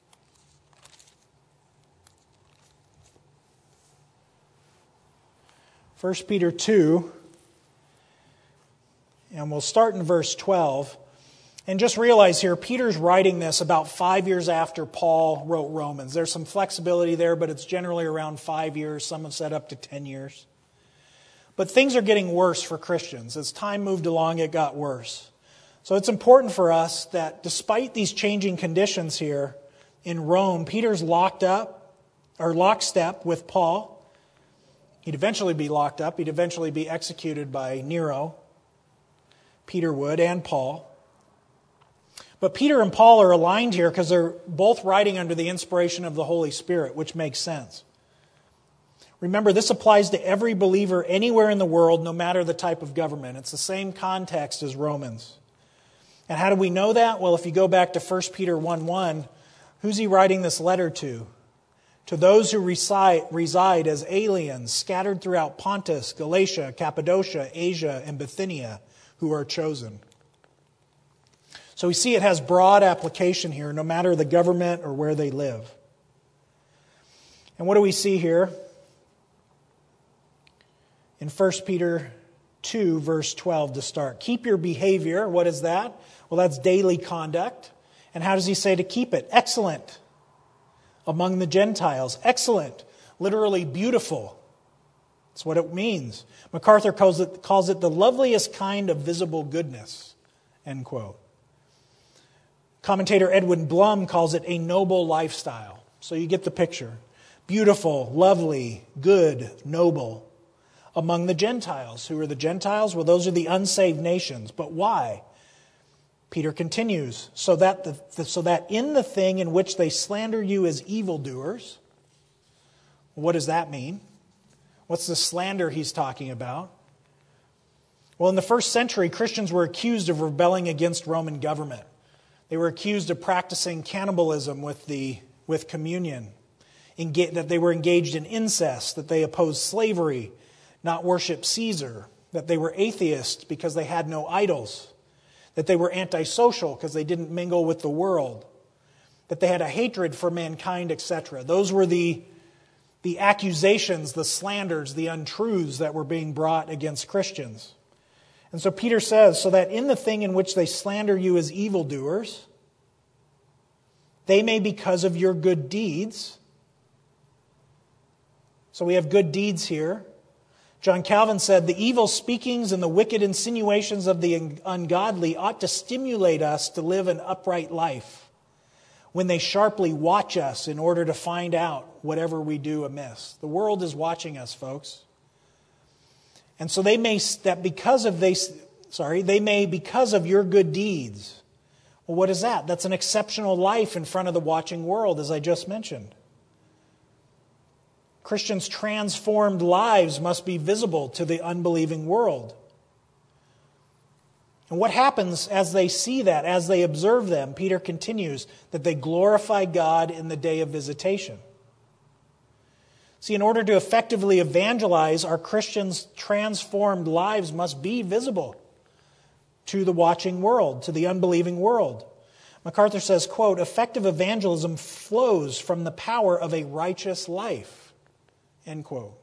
First Peter two, and we'll start in verse twelve. And just realize here, Peter's writing this about five years after Paul wrote Romans. There's some flexibility there, but it's generally around five years. Some have said up to ten years. But things are getting worse for Christians. As time moved along, it got worse. So it's important for us that despite these changing conditions here in Rome, Peter's locked up, or lockstep with Paul. He'd eventually be locked up. He'd eventually be executed by Nero. Peter would, and Paul. But Peter and Paul are aligned here because they're both writing under the inspiration of the Holy Spirit, which makes sense. Remember, this applies to every believer anywhere in the world, no matter the type of government. It's the same context as Romans. And how do we know that? Well, if you go back to First Peter one one, who's he writing this letter to? To those who reside, reside as aliens, scattered throughout Pontus, Galatia, Cappadocia, Asia, and Bithynia, who are chosen. So we see it has broad application here, no matter the government or where they live. And what do we see here? In First Peter two, verse twelve to start. Keep your behavior. What is that? Well, that's daily conduct. And how does he say to keep it? Excellent. Among the Gentiles. Excellent. Literally beautiful. That's what it means. MacArthur calls it, calls it the loveliest kind of visible goodness. End quote. Commentator Edwin Blum calls it a noble lifestyle. So you get the picture. Beautiful, lovely, good, noble. Among the Gentiles. Who are the Gentiles? Well, those are the unsaved nations. But why? Peter continues, so that, the, the, so that in the thing in which they slander you as evildoers, what does that mean? What's the slander he's talking about? Well, in the first century, Christians were accused of rebelling against Roman government. They were accused of practicing cannibalism with, the, with communion, Enga- that they were engaged in incest, that they opposed slavery, not worship Caesar, that they were atheists because they had no idols, that they were antisocial because they didn't mingle with the world, that they had a hatred for mankind, et cetera. Those were the, the accusations, the slanders, the untruths that were being brought against Christians. And so Peter says, so that in the thing in which they slander you as evildoers, they may, because of your good deeds. So we have good deeds here. John Calvin said, the evil speakings and the wicked insinuations of the ungodly ought to stimulate us to live an upright life when they sharply watch us in order to find out whatever we do amiss. The world is watching us, folks. And so they may, that because of they, sorry, they may, because of your good deeds. Well, what is that? That's an exceptional life in front of the watching world, as I just mentioned. Christians' transformed lives must be visible to the unbelieving world. And what happens as they see that, as they observe them? Peter continues that they glorify God in the day of visitation. See, in order to effectively evangelize, our Christians' transformed lives must be visible to the watching world, to the unbelieving world. MacArthur says, quote, effective evangelism flows from the power of a righteous life. End quote.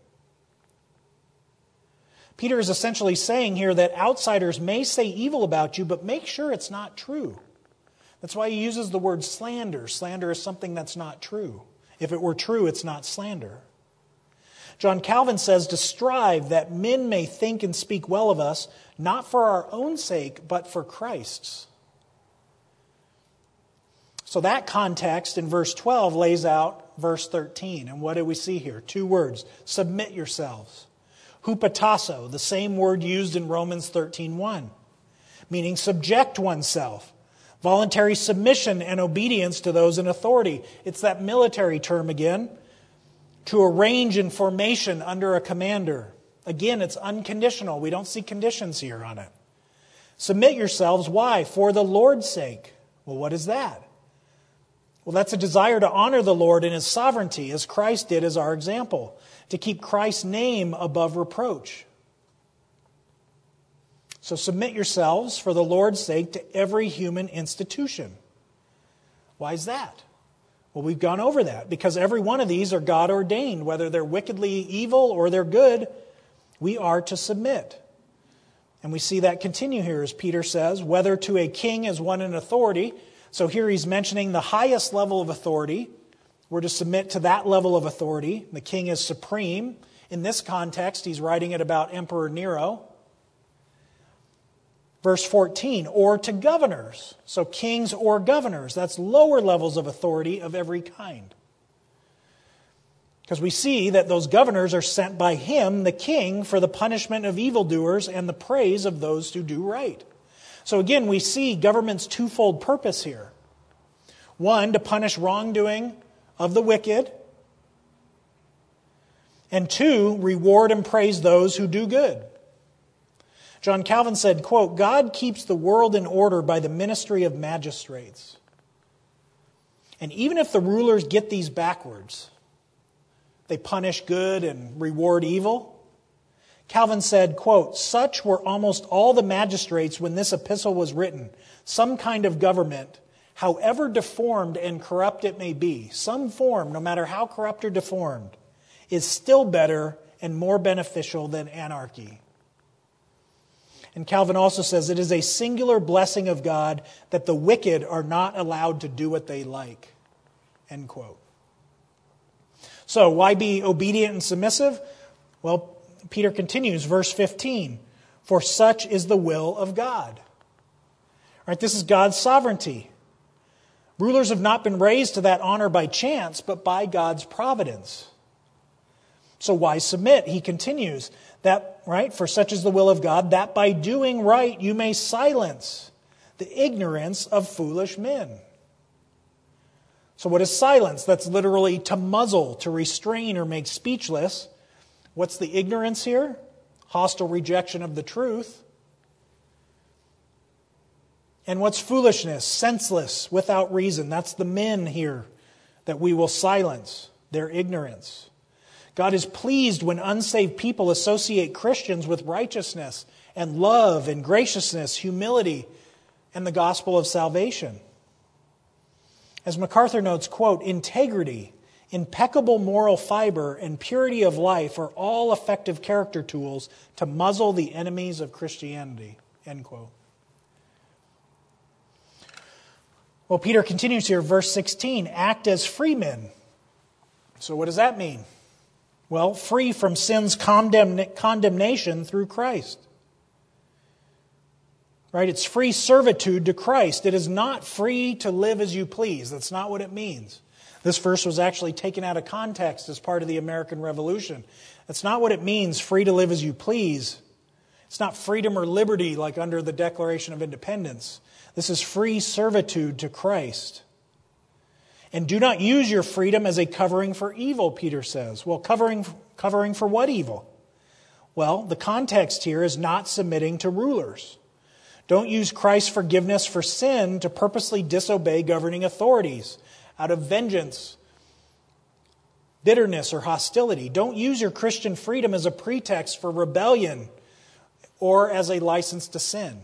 Peter is essentially saying here that outsiders may say evil about you, but make sure it's not true. That's why he uses the word slander. Slander is something that's not true. If it were true, it's not slander. John Calvin says to strive that men may think and speak well of us, not for our own sake, but for Christ's. So that context in verse twelve lays out verse thirteen. And what do we see here? Two words. Submit yourselves. Hupatasso, the same word used in Romans thirteen one, meaning subject oneself. Voluntary submission and obedience to those in authority. It's that military term again. To arrange in formation under a commander. Again, it's unconditional. We don't see conditions here on it. Submit yourselves. Why? For the Lord's sake. Well, what is that? Well, that's a desire to honor the Lord in His sovereignty, as Christ did as our example, to keep Christ's name above reproach. So submit yourselves for the Lord's sake to every human institution. Why is that? Well, we've gone over that, because every one of these are God ordained, whether they're wickedly evil or they're good, we are to submit. And we see that continue here, as Peter says, whether to a king as one in authority. So here he's mentioning the highest level of authority. We're to submit to that level of authority. The king is supreme. In this context, he's writing it about Emperor Nero. Verse fourteen, or to governors. So kings or governors. That's lower levels of authority of every kind. Because we see that those governors are sent by him, the king, for the punishment of evildoers and the praise of those who do right. So again, we see government's twofold purpose here. One, to punish wrongdoing of the wicked. And two, reward and praise those who do good. John Calvin said, quote, God keeps the world in order by the ministry of magistrates. And even if the rulers get these backwards, they punish good and reward evil. Calvin said, quote, such were almost all the magistrates when this epistle was written. Some kind of government, however deformed and corrupt it may be, some form, no matter how corrupt or deformed, is still better and more beneficial than anarchy. And Calvin also says it is a singular blessing of God that the wicked are not allowed to do what they like. End quote. So why be obedient and submissive? Well, Peter continues, verse fifteen. For such is the will of God. All right, this is God's sovereignty. Rulers have not been raised to that honor by chance, but by God's providence. So why submit? He continues that, right, for such is the will of God, that by doing right you may silence the ignorance of foolish men. So what is silence? That's literally to muzzle, to restrain or make speechless. What's the ignorance here? Hostile rejection of the truth. And what's foolishness? Senseless, without reason. That's the men here that we will silence, their ignorance. God is pleased when unsaved people associate Christians with righteousness and love and graciousness, humility, and the gospel of salvation. As MacArthur notes, quote, integrity, impeccable moral fiber, and purity of life are all effective character tools to muzzle the enemies of Christianity, end quote. Well, Peter continues here, verse sixteen, act as free men. So what does that mean? Well, free from sin's condemn- condemnation through Christ. Right? It's free servitude to Christ. It is not free to live as you please. That's not what it means. This verse was actually taken out of context as part of the American Revolution. That's not what it means, free to live as you please. It's not freedom or liberty like under the Declaration of Independence. This is free servitude to Christ. And do not use your freedom as a covering for evil, Peter says. Well, covering, covering for what evil? Well, the context here is not submitting to rulers. Don't use Christ's forgiveness for sin to purposely disobey governing authorities out of vengeance, bitterness, or hostility. Don't use your Christian freedom as a pretext for rebellion or as a license to sin.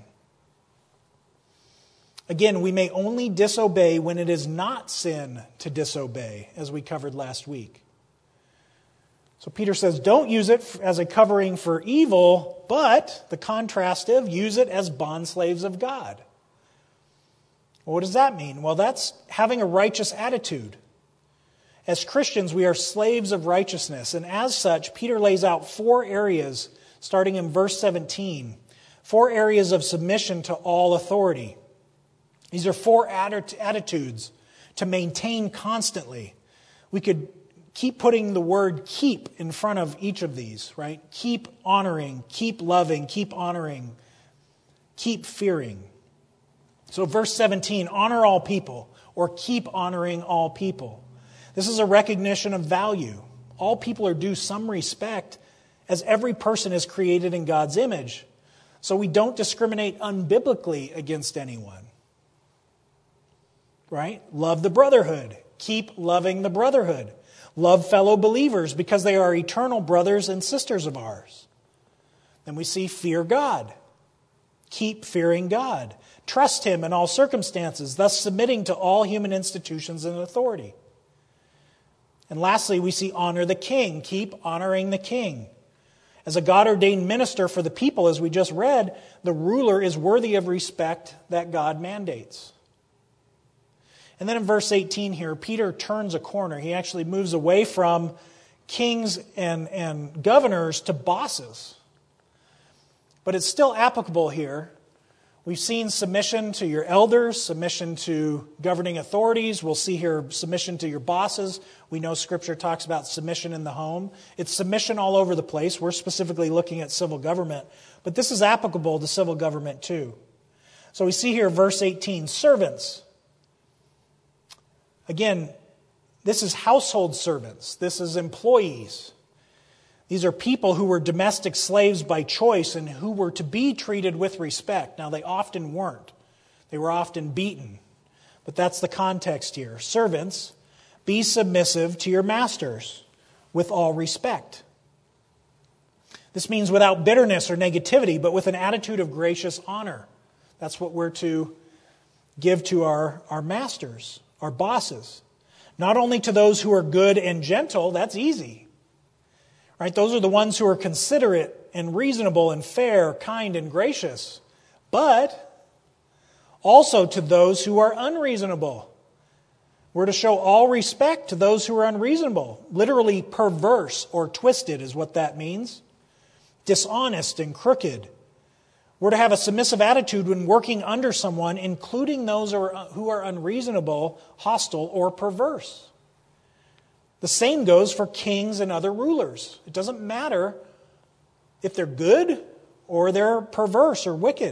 Again, we may only disobey when it is not sin to disobey, as we covered last week. So Peter says, don't use it as a covering for evil, but, the contrastive, use it as bondslaves of God. Well, what does that mean? Well, that's having a righteous attitude. As Christians, we are slaves of righteousness, and as such, Peter lays out four areas, starting in verse seventeen, four areas of submission to all authority. These are four attitudes to maintain constantly. We could keep putting the word keep in front of each of these, right? Keep honoring, keep loving, keep honoring, keep fearing. So verse seventeen, honor all people, or keep honoring all people. This is a recognition of value. All people are due some respect, as every person is created in God's image. So we don't discriminate unbiblically against anyone. Right? Love the brotherhood. Keep loving the brotherhood. Love fellow believers because they are eternal brothers and sisters of ours. Then we see fear God. Keep fearing God. Trust Him in all circumstances, thus submitting to all human institutions and authority. And lastly, we see honor the king. Keep honoring the king. As a God-ordained minister for the people, as we just read, the ruler is worthy of respect that God mandates. And then in verse eighteen here, Peter turns a corner. He actually moves away from kings and, and governors to bosses. But it's still applicable here. We've seen submission to your elders, submission to governing authorities. We'll see here submission to your bosses. We know Scripture talks about submission in the home. It's submission all over the place. We're specifically looking at civil government, but this is applicable to civil government too. So we see here verse eighteen, servants. Again, this is household servants. This is employees. These are people who were domestic slaves by choice and who were to be treated with respect. Now, they often weren't. They were often beaten. But that's the context here. Servants, be submissive to your masters with all respect. This means without bitterness or negativity, but with an attitude of gracious honor. That's what we're to give to our, our masters, our bosses. Not only to those who are good and gentle, that's easy. Right? Those are the ones who are considerate and reasonable and fair, kind and gracious. But also to those who are unreasonable. We're to show all respect to those who are unreasonable. Literally perverse or twisted is what that means. Dishonest and crooked. We're to have a submissive attitude when working under someone, including those who are unreasonable, hostile, or perverse. The same goes for kings and other rulers. It doesn't matter if they're good or they're perverse or wicked.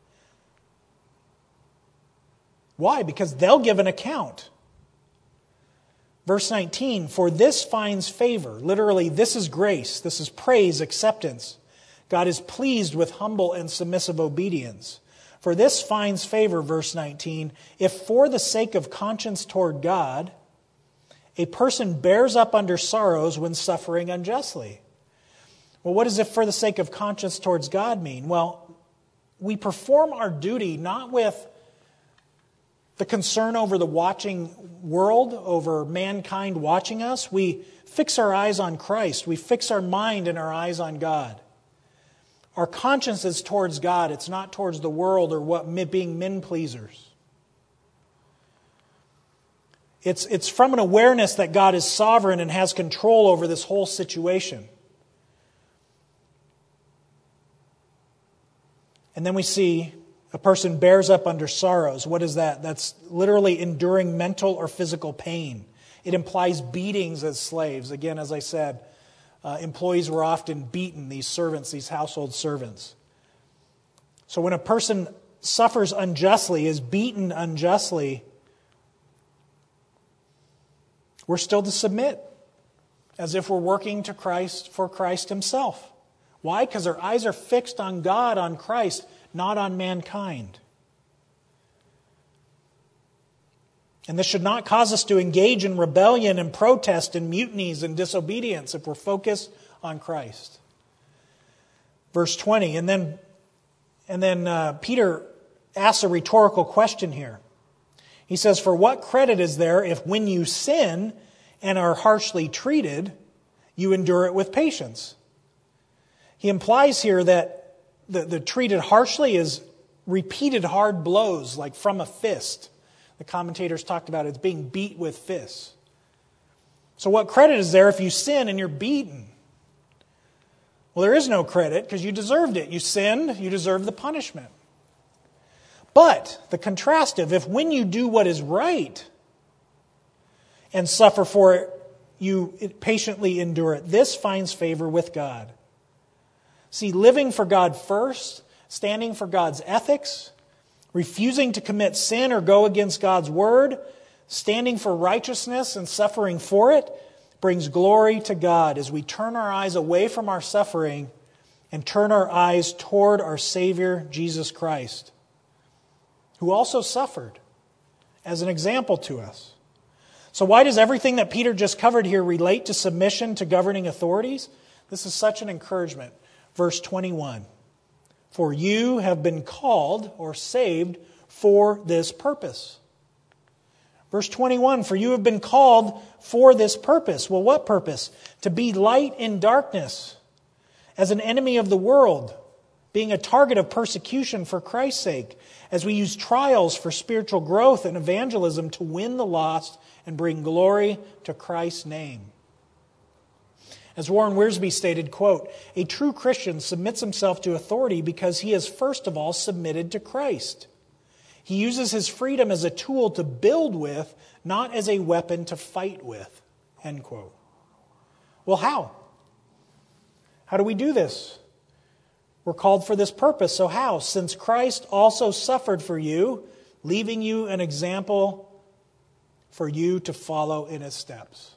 Why? Because they'll give an account. Verse nineteen, for this finds favor. Literally, this is grace. This is praise, acceptance. God is pleased with humble and submissive obedience. For this finds favor, verse nineteen, if for the sake of conscience toward God, a person bears up under sorrows when suffering unjustly. Well, what does it for the sake of conscience towards God mean? Well, we perform our duty not with the concern over the watching world, over mankind watching us. We fix our eyes on Christ. We fix our mind and our eyes on God. Our conscience is towards God. It's not towards the world or what being men pleasers. It's, it's from an awareness that God is sovereign and has control over this whole situation. And then we see a person bears up under sorrows. What is that? That's literally enduring mental or physical pain. It implies beatings as slaves. Again, as I said, uh, employees were often beaten, these servants, these household servants. So when a person suffers unjustly, is beaten unjustly, we're still to submit as if we're working to Christ for Christ Himself. Why? Because our eyes are fixed on God, on Christ, not on mankind. And this should not cause us to engage in rebellion and protest and mutinies and disobedience if we're focused on Christ. Verse twenty, and then, and then uh, Peter asks a rhetorical question here. He says, for what credit is there if when you sin and are harshly treated, you endure it with patience? He implies here that the, the treated harshly is repeated hard blows, like from a fist. The commentators talked about it as being beat with fists. So what credit is there if you sin and you're beaten? Well, there is no credit because you deserved it. You sinned, you deserve the punishment. But the contrastive, if when you do what is right and suffer for it, you patiently endure it, this finds favor with God. See, living for God first, standing for God's ethics, refusing to commit sin or go against God's word, standing for righteousness and suffering for it, brings glory to God as we turn our eyes away from our suffering and turn our eyes toward our Savior, Jesus Christ, who also suffered as an example to us. So why does everything that Peter just covered here relate to submission to governing authorities? This is such an encouragement. Verse twenty-one, for you have been called or saved for this purpose. Verse twenty-one, for you have been called for this purpose. Well, what purpose? To be light in darkness, as an enemy of the world, being a target of persecution for Christ's sake, as we use trials for spiritual growth and evangelism to win the lost and bring glory to Christ's name. As Warren Wiersbe stated, quote, "A true Christian submits himself to authority because he is first of all submitted to Christ. He uses his freedom as a tool to build with, not as a weapon to fight with." End quote. Well, how? How do we do this? We're called for this purpose. So how? "Since Christ also suffered for you, leaving you an example for you to follow in his steps."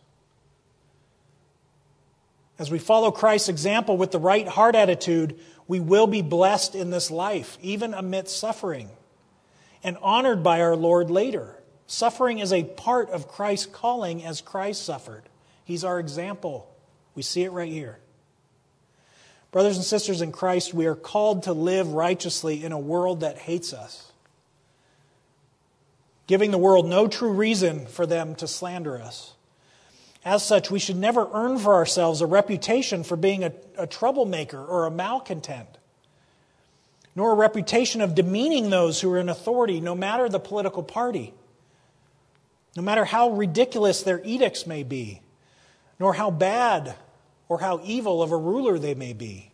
As we follow Christ's example with the right heart attitude, we will be blessed in this life, even amidst suffering, and honored by our Lord later. Suffering is a part of Christ's calling as Christ suffered. He's our example. We see it right here. Brothers and sisters in Christ, we are called to live righteously in a world that hates us, giving the world no true reason for them to slander us. As such, we should never earn for ourselves a reputation for being a, a troublemaker or a malcontent, nor a reputation of demeaning those who are in authority, no matter the political party, no matter how ridiculous their edicts may be, nor how bad or how evil of a ruler they may be.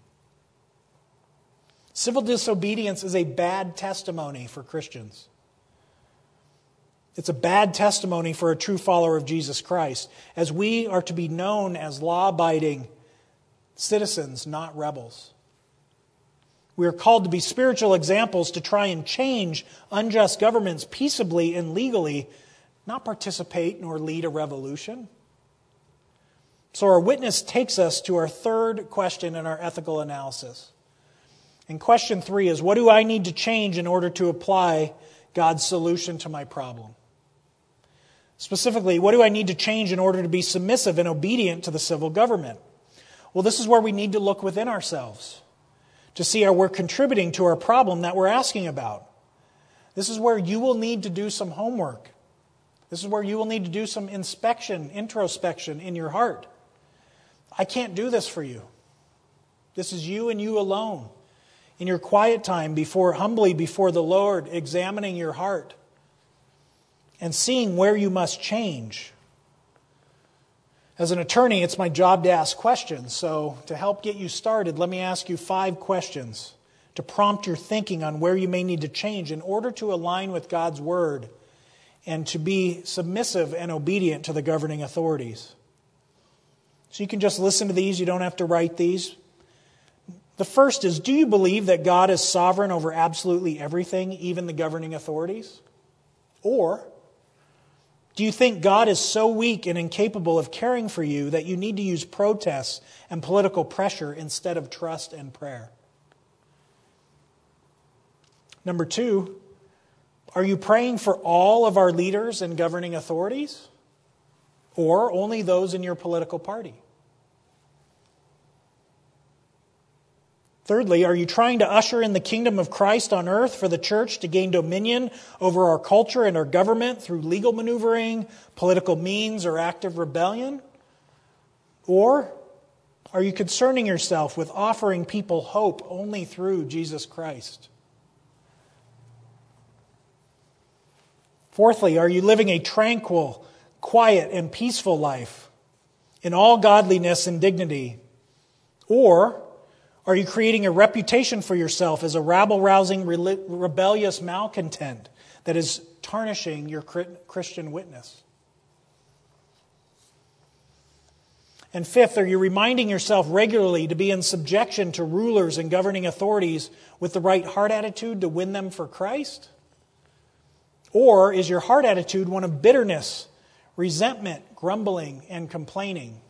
Civil disobedience is a bad testimony for Christians. It's a bad testimony for a true follower of Jesus Christ, as we are to be known as law-abiding citizens, not rebels. We are called to be spiritual examples to try and change unjust governments peaceably and legally, not participate nor lead a revolution. So our witness takes us to our third question in our ethical analysis. And question three is, what do I need to change in order to apply God's solution to my problem? Specifically, what do I need to change in order to be submissive and obedient to the civil government? Well, this is where we need to look within ourselves to see how we're contributing to our problem that we're asking about. This is where you will need to do some homework. This is where you will need to do some inspection, introspection in your heart. I can't do this for you. This is you and you alone. In your quiet time, before humbly before the Lord, examining your heart and seeing where you must change. As an attorney, it's my job to ask questions. So to help get you started, let me ask you five questions to prompt your thinking on where you may need to change in order to align with God's Word and to be submissive and obedient to the governing authorities. So you can just listen to these. You don't have to write these. The first is, do you believe that God is sovereign over absolutely everything, even the governing authorities? Or do you think God is so weak and incapable of caring for you that you need to use protests and political pressure instead of trust and prayer? Number two, are you praying for all of our leaders and governing authorities, or only those in your political party? Thirdly, are you trying to usher in the kingdom of Christ on earth for the church to gain dominion over our culture and our government through legal maneuvering, political means, or active rebellion? Or are you concerning yourself with offering people hope only through Jesus Christ? Fourthly, are you living a tranquil, quiet, and peaceful life in all godliness and dignity? Or are you creating a reputation for yourself as a rabble-rousing, rebellious malcontent that is tarnishing your Christian witness? And fifth, are you reminding yourself regularly to be in subjection to rulers and governing authorities with the right heart attitude to win them for Christ? Or is your heart attitude one of bitterness, resentment, grumbling, and complaining?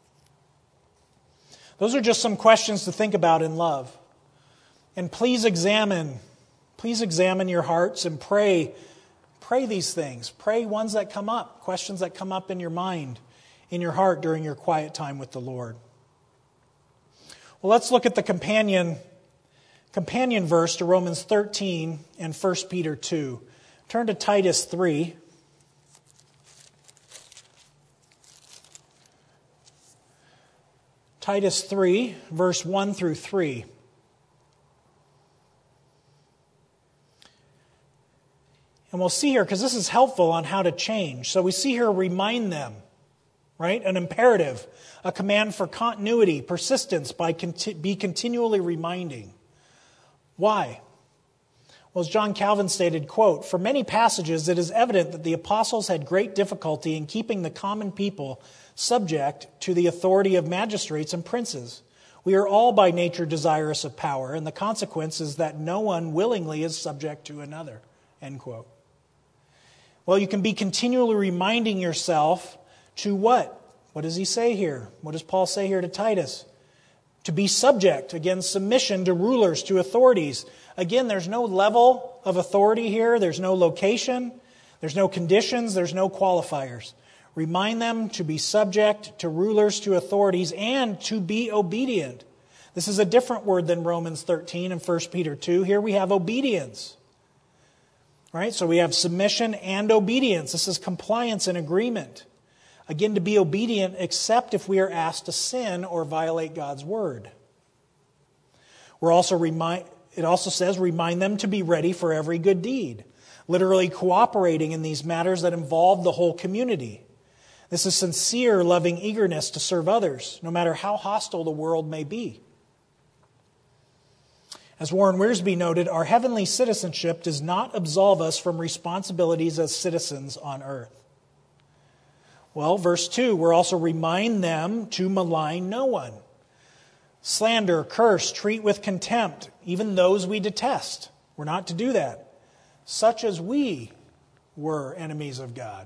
Those are just some questions to think about in love. And please examine, please examine your hearts and pray, pray these things. Pray ones that come up, questions that come up in your mind, in your heart during your quiet time with the Lord. Well, let's look at the companion, companion verse to Romans thirteen and First Peter two. Turn to Titus three. Titus three, verse one through three. And we'll see here, because this is helpful on how to change. So we see here, remind them. right? An imperative, a command for continuity, persistence, by conti- be continually reminding. Why? Well, as John Calvin stated, quote, "For many passages it is evident that the apostles had great difficulty in keeping the common people subject to the authority of magistrates and princes. We are all by nature desirous of power, and the consequence is that no one willingly is subject to another." End quote. Well, you can be continually reminding yourself to what? What does he say here? What does Paul say here to Titus? To be subject, again, submission to rulers, to authorities. Again, there's no level of authority here. There's no location. There's no conditions. There's no qualifiers. Remind them to be subject to rulers, to authorities, and to be obedient. This is a different word than Romans thirteen and First Peter two. Here we have obedience. Right? So we have submission and obedience. This is compliance and agreement. Again, to be obedient except if we are asked to sin or violate God's word. We're also remind, it also says, remind them to be ready for every good deed. Literally cooperating in these matters that involve the whole community. This is sincere, loving eagerness to serve others, no matter how hostile the world may be. As Warren Wiersbe noted, our heavenly citizenship does not absolve us from responsibilities as citizens on earth. Well, verse two, we're also remind them to malign no one. Slander, curse, treat with contempt, even those we detest. We're not to do that. Such as we were enemies of God.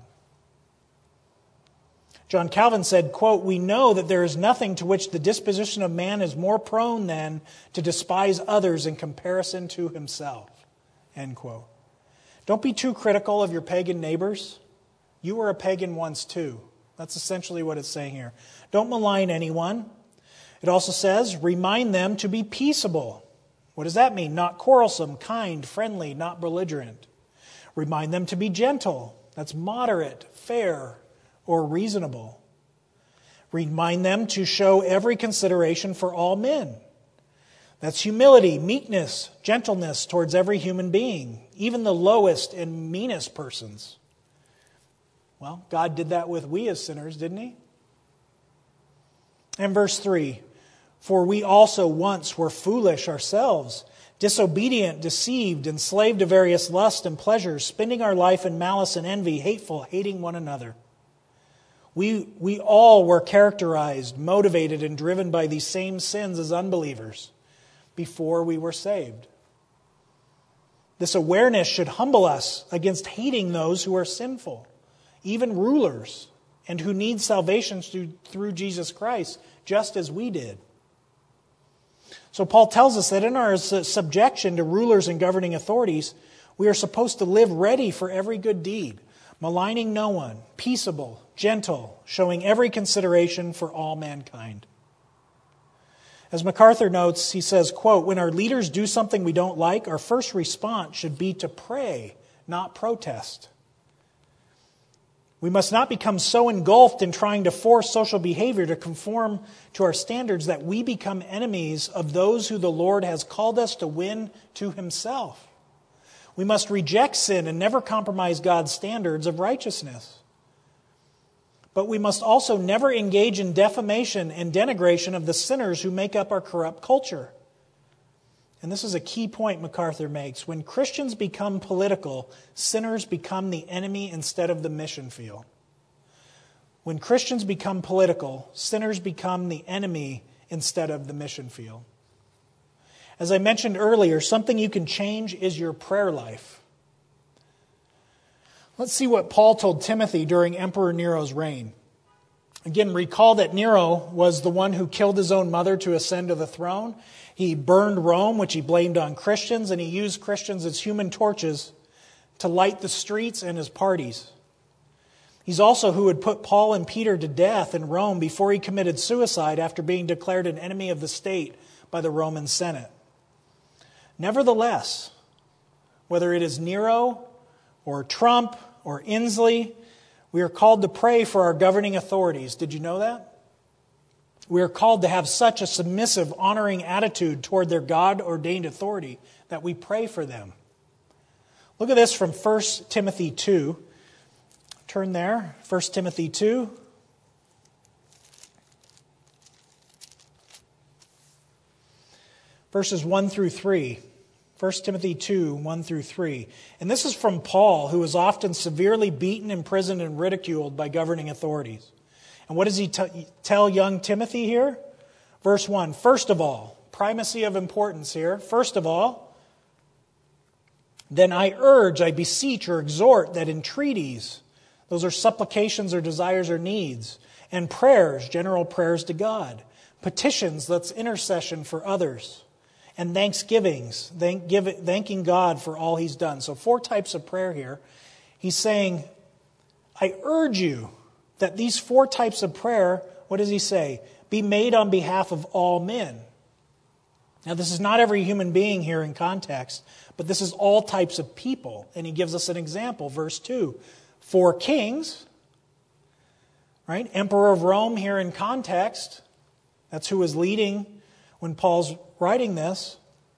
John Calvin said, quote, "We know that there is nothing to which the disposition of man is more prone than to despise others in comparison to himself." End quote. Don't be too critical of your pagan neighbors. You were a pagan once too. That's essentially what it's saying here. Don't malign anyone. It also says, remind them to be peaceable. What does that mean? Not quarrelsome, kind, friendly, not belligerent. Remind them to be gentle. That's moderate, fair, or reasonable. Remind them to show every consideration for all men. That's humility, meekness, gentleness towards every human being, even the lowest and meanest persons. Well, God did that with we as sinners, didn't He? And verse three, "For we also once were foolish ourselves, disobedient, deceived, enslaved to various lusts and pleasures, spending our life in malice and envy, hateful, hating one another." We, we all were characterized, motivated, and driven by these same sins as unbelievers before we were saved. This awareness should humble us against hating those who are sinful, even rulers, and who need salvation through, through Jesus Christ, just as we did. So Paul tells us that in our subjection to rulers and governing authorities, we are supposed to live ready for every good deed, maligning no one, peaceable, gentle, showing every consideration for all mankind. As MacArthur notes, he says, quote, "When our leaders do something we don't like, our first response should be to pray, not protest. We must not become so engulfed in trying to force social behavior to conform to our standards that we become enemies of those who the Lord has called us to win to Himself. We must reject sin and never compromise God's standards of righteousness. But we must also never engage in defamation and denigration of the sinners who make up our corrupt culture." And this is a key point MacArthur makes. When Christians become political, sinners become the enemy instead of the mission field. When Christians become political, sinners become the enemy instead of the mission field. As I mentioned earlier, something you can change is your prayer life. Let's see what Paul told Timothy during Emperor Nero's reign. Again, recall that Nero was the one who killed his own mother to ascend to the throne. He burned Rome, which he blamed on Christians, and he used Christians as human torches to light the streets and his parties. He's also who had put Paul and Peter to death in Rome before he committed suicide after being declared an enemy of the state by the Roman Senate. Nevertheless, whether it is Nero or Trump or Inslee, we are called to pray for our governing authorities. Did you know that? We are called to have such a submissive, honoring attitude toward their God-ordained authority that we pray for them. Look at this from First Timothy two. Turn there, First Timothy two. verses one through three. First Timothy two, one through three. And this is from Paul, who was often severely beaten, imprisoned, and ridiculed by governing authorities. And what does he t- tell young Timothy here? Verse one, first of all, primacy of importance here. First of all, then I urge, I beseech or exhort that entreaties, those are supplications or desires or needs, and prayers, general prayers to God, petitions, that's intercession for others, and thanksgivings, thank, give it, thanking God for all He's done. So four types of prayer here. He's saying, I urge you that these four types of prayer, what does he say? Be made on behalf of all men. Now, this is not every human being here in context, but this is all types of people. And he gives us an example, verse two. For kings, right? Emperor of Rome here in context. That's who was leading when Paul's writing this.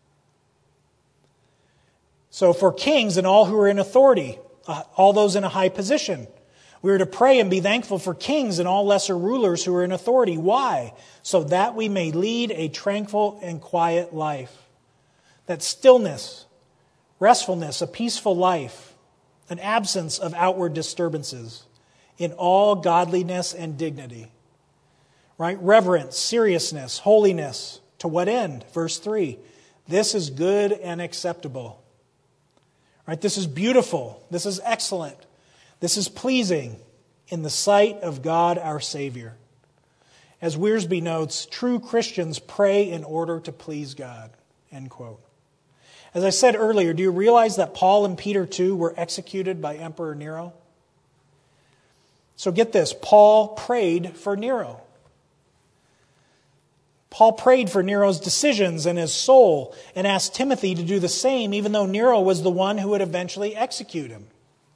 So for kings and all who are in authority, uh, all those in a high position, we are to pray and be thankful for kings and all lesser rulers who are in authority. Why? So that we may lead a tranquil and quiet life. That stillness, restfulness, a peaceful life, an absence of outward disturbances in all godliness and dignity. Right? Reverence, seriousness, holiness. To what end? Verse three. This is good and acceptable. Right? This is beautiful. This is excellent. This is pleasing in the sight of God our Savior. As Wiersbe notes, true Christians pray in order to please God. End quote. As I said earlier, do you realize that Paul and Peter too were executed by Emperor Nero? So get this, Paul prayed for Nero. Paul prayed for Nero's decisions and his soul and asked Timothy to do the same, even though Nero was the one who would eventually execute him.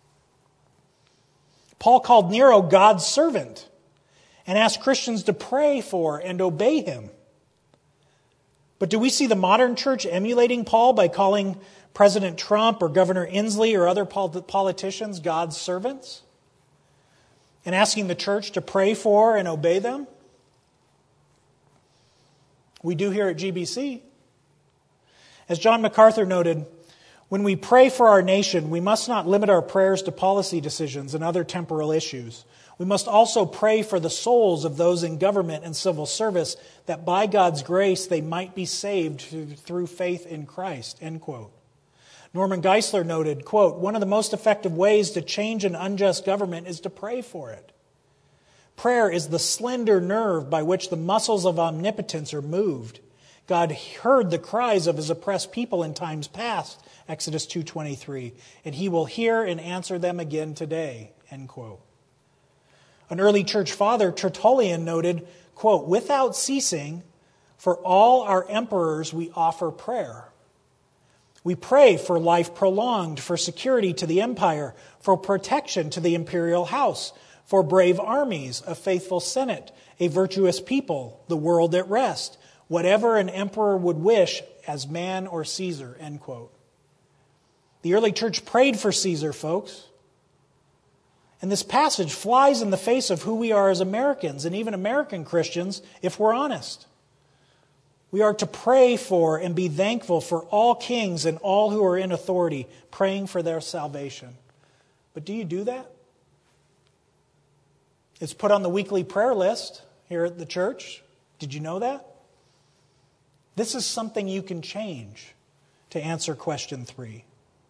Paul called Nero God's servant and asked Christians to pray for and obey him. But do we see the modern church emulating Paul by calling President Trump or Governor Inslee or other politicians God's servants and asking the church to pray for and obey them? We do here at G B C. As John MacArthur noted, when we pray for our nation, we must not limit our prayers to policy decisions and other temporal issues. We must also pray for the souls of those in government and civil service, that by God's grace they might be saved through faith in Christ. End quote. Norman Geisler noted, quote, one of the most effective ways to change an unjust government is to pray for it. Prayer is the slender nerve by which the muscles of omnipotence are moved. God heard the cries of his oppressed people in times past, Exodus two twenty-three, and he will hear and answer them again today, end quote. An early church father, Tertullian, noted, quote, without ceasing, for all our emperors we offer prayer. We pray for life prolonged, for security to the empire, for protection to the imperial house, for brave armies, a faithful senate, a virtuous people, the world at rest, whatever an emperor would wish as man or Caesar, end quote. The early church prayed for Caesar, folks. And this passage flies in the face of who we are as Americans, and even American Christians, if we're honest. We are to pray for and be thankful for all kings and all who are in authority, praying for their salvation. But do you do that? It's put on the weekly prayer list here at the church. Did you know that? This is something you can change to answer question three.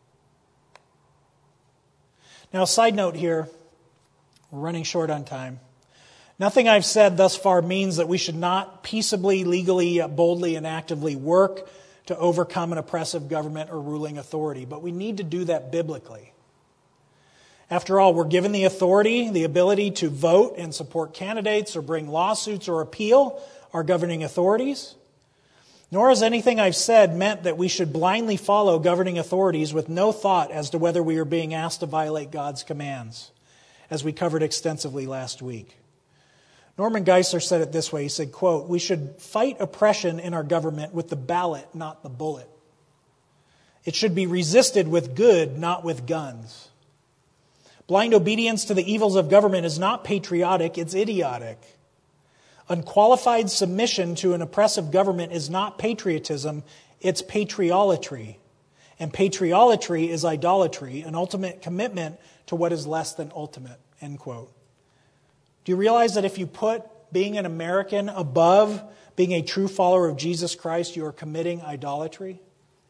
Now, a side note here. We're running short on time. Nothing I've said thus far means that we should not peaceably, legally, boldly, and actively work to overcome an oppressive government or ruling authority. But we need to do that biblically. After all, we're given the authority, the ability to vote and support candidates or bring lawsuits or appeal our governing authorities. Nor has anything I've said meant that we should blindly follow governing authorities with no thought as to whether we are being asked to violate God's commands, as we covered extensively last week. Norman Geisler said it this way. He said, quote, we should fight oppression in our government with the ballot, not the bullet. It should be resisted with good, not with guns. Blind obedience to the evils of government is not patriotic, it's idiotic. Unqualified submission to an oppressive government is not patriotism, It's patriolatry. And patriolatry is idolatry, an ultimate commitment to what is less than ultimate, end quote. Do you realize that if you put being an American above being a true follower of Jesus Christ, you are committing idolatry?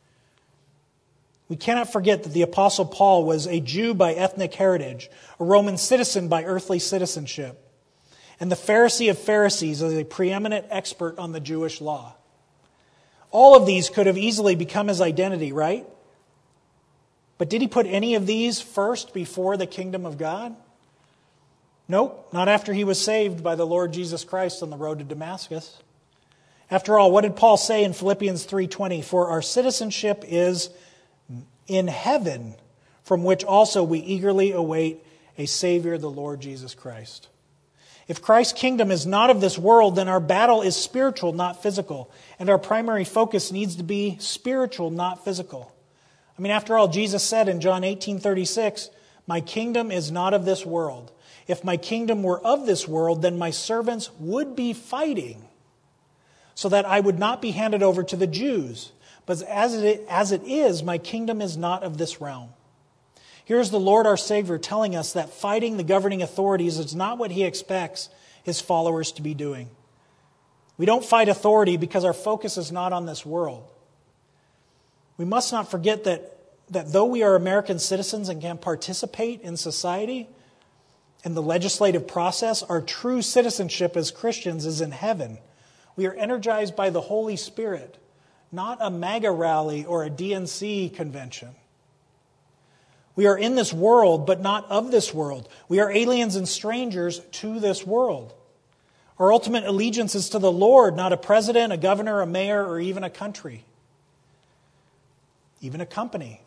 We cannot forget that the Apostle Paul was a Jew by ethnic heritage, a Roman citizen by earthly citizenship, and the Pharisee of Pharisees is a preeminent expert on the Jewish law. All of these could have easily become his identity, right? But did he put any of these first before the kingdom of God? Nope, not after he was saved by the Lord Jesus Christ on the road to Damascus. After all, what did Paul say in Philippians three twenty? For our citizenship is in heaven, from which also we eagerly await a Savior, the Lord Jesus Christ. If Christ's kingdom is not of this world, then our battle is spiritual, not physical. And our primary focus needs to be spiritual, not physical. I mean, after all, Jesus said in John eighteen thirty-six, my kingdom is not of this world. If my kingdom were of this world, then my servants would be fighting so that I would not be handed over to the Jews. But as it, as it is, my kingdom is not of this realm. Here's the Lord our Savior telling us that fighting the governing authorities is not what He expects His followers to be doing. We don't fight authority because our focus is not on this world. We must not forget that, that though we are American citizens and can participate in society and the legislative process, our true citizenship as Christians is in heaven. We are energized by the Holy Spirit, not a MAGA rally or a D N C convention. We are in this world, but not of this world. We are aliens and strangers to this world. Our ultimate allegiance is to the Lord, not a president, a governor, a mayor, or even a country, even a company.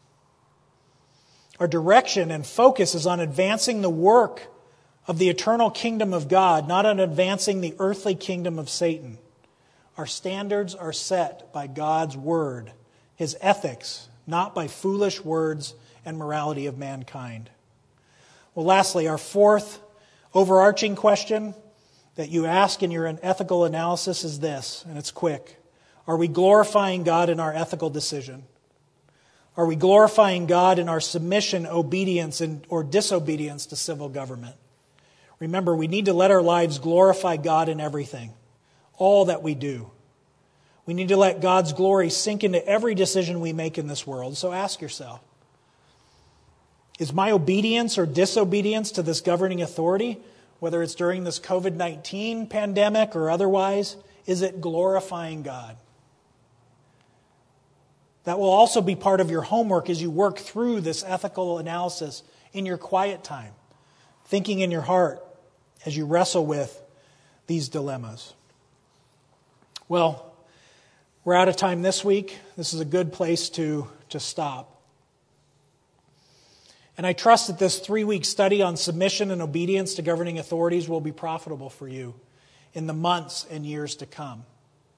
Our direction and focus is on advancing the work of the eternal kingdom of God, not on advancing the earthly kingdom of Satan. Our standards are set by God's word, His ethics, not by foolish words and morality of mankind. Well, lastly, our fourth overarching question that you ask in your ethical analysis is this, and it's quick. Are we glorifying God in our ethical decision? Are we glorifying God in our submission, obedience, and, or disobedience to civil government? Remember, we need to let our lives glorify God in everything, all that we do. We need to let God's glory sink into every decision we make in this world. So ask yourself, is my obedience or disobedience to this governing authority, whether it's during this covid nineteen pandemic or otherwise, is it glorifying God? That will also be part of your homework as you work through this ethical analysis in your quiet time, thinking in your heart as you wrestle with these dilemmas. Well, we're out of time this week. This is a good place to, to stop. And I trust that this three-week study on submission and obedience to governing authorities will be profitable for you in the months and years to come.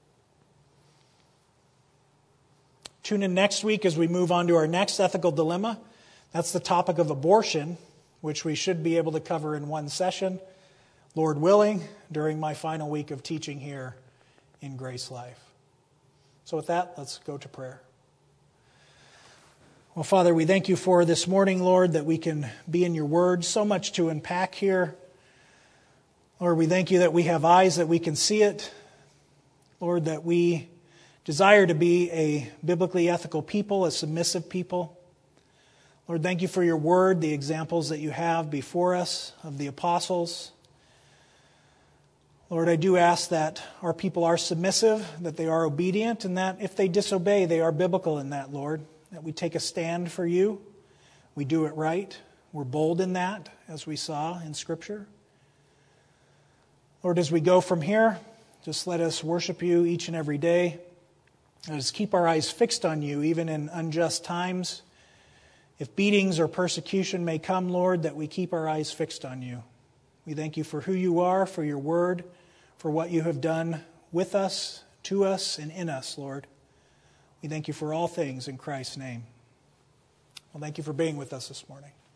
Tune in next week as we move on to our next ethical dilemma. That's the topic of abortion, which we should be able to cover in one session, Lord willing, during my final week of teaching here in Grace Life. So with that, let's go to prayer. Well, Father, we thank you for this morning, Lord, that we can be in your word. So much to unpack here. Lord, we thank you that we have eyes that we can see it. Lord, that we desire to be a biblically ethical people, a submissive people. Lord, thank you for your word, the examples that you have before us of the apostles. Lord, I do ask that our people are submissive, that they are obedient, and that if they disobey, they are biblical in that, Lord. That we take a stand for you. We do it right. We're bold in that, as we saw in Scripture. Lord, as we go from here, just let us worship you each and every day. Let us keep our eyes fixed on you, even in unjust times. If beatings or persecution may come, Lord, that we keep our eyes fixed on you. We thank you for who you are, for your word, for what you have done with us, to us, and in us, Lord. We thank you for all things in Christ's name. Well, thank you for being with us this morning.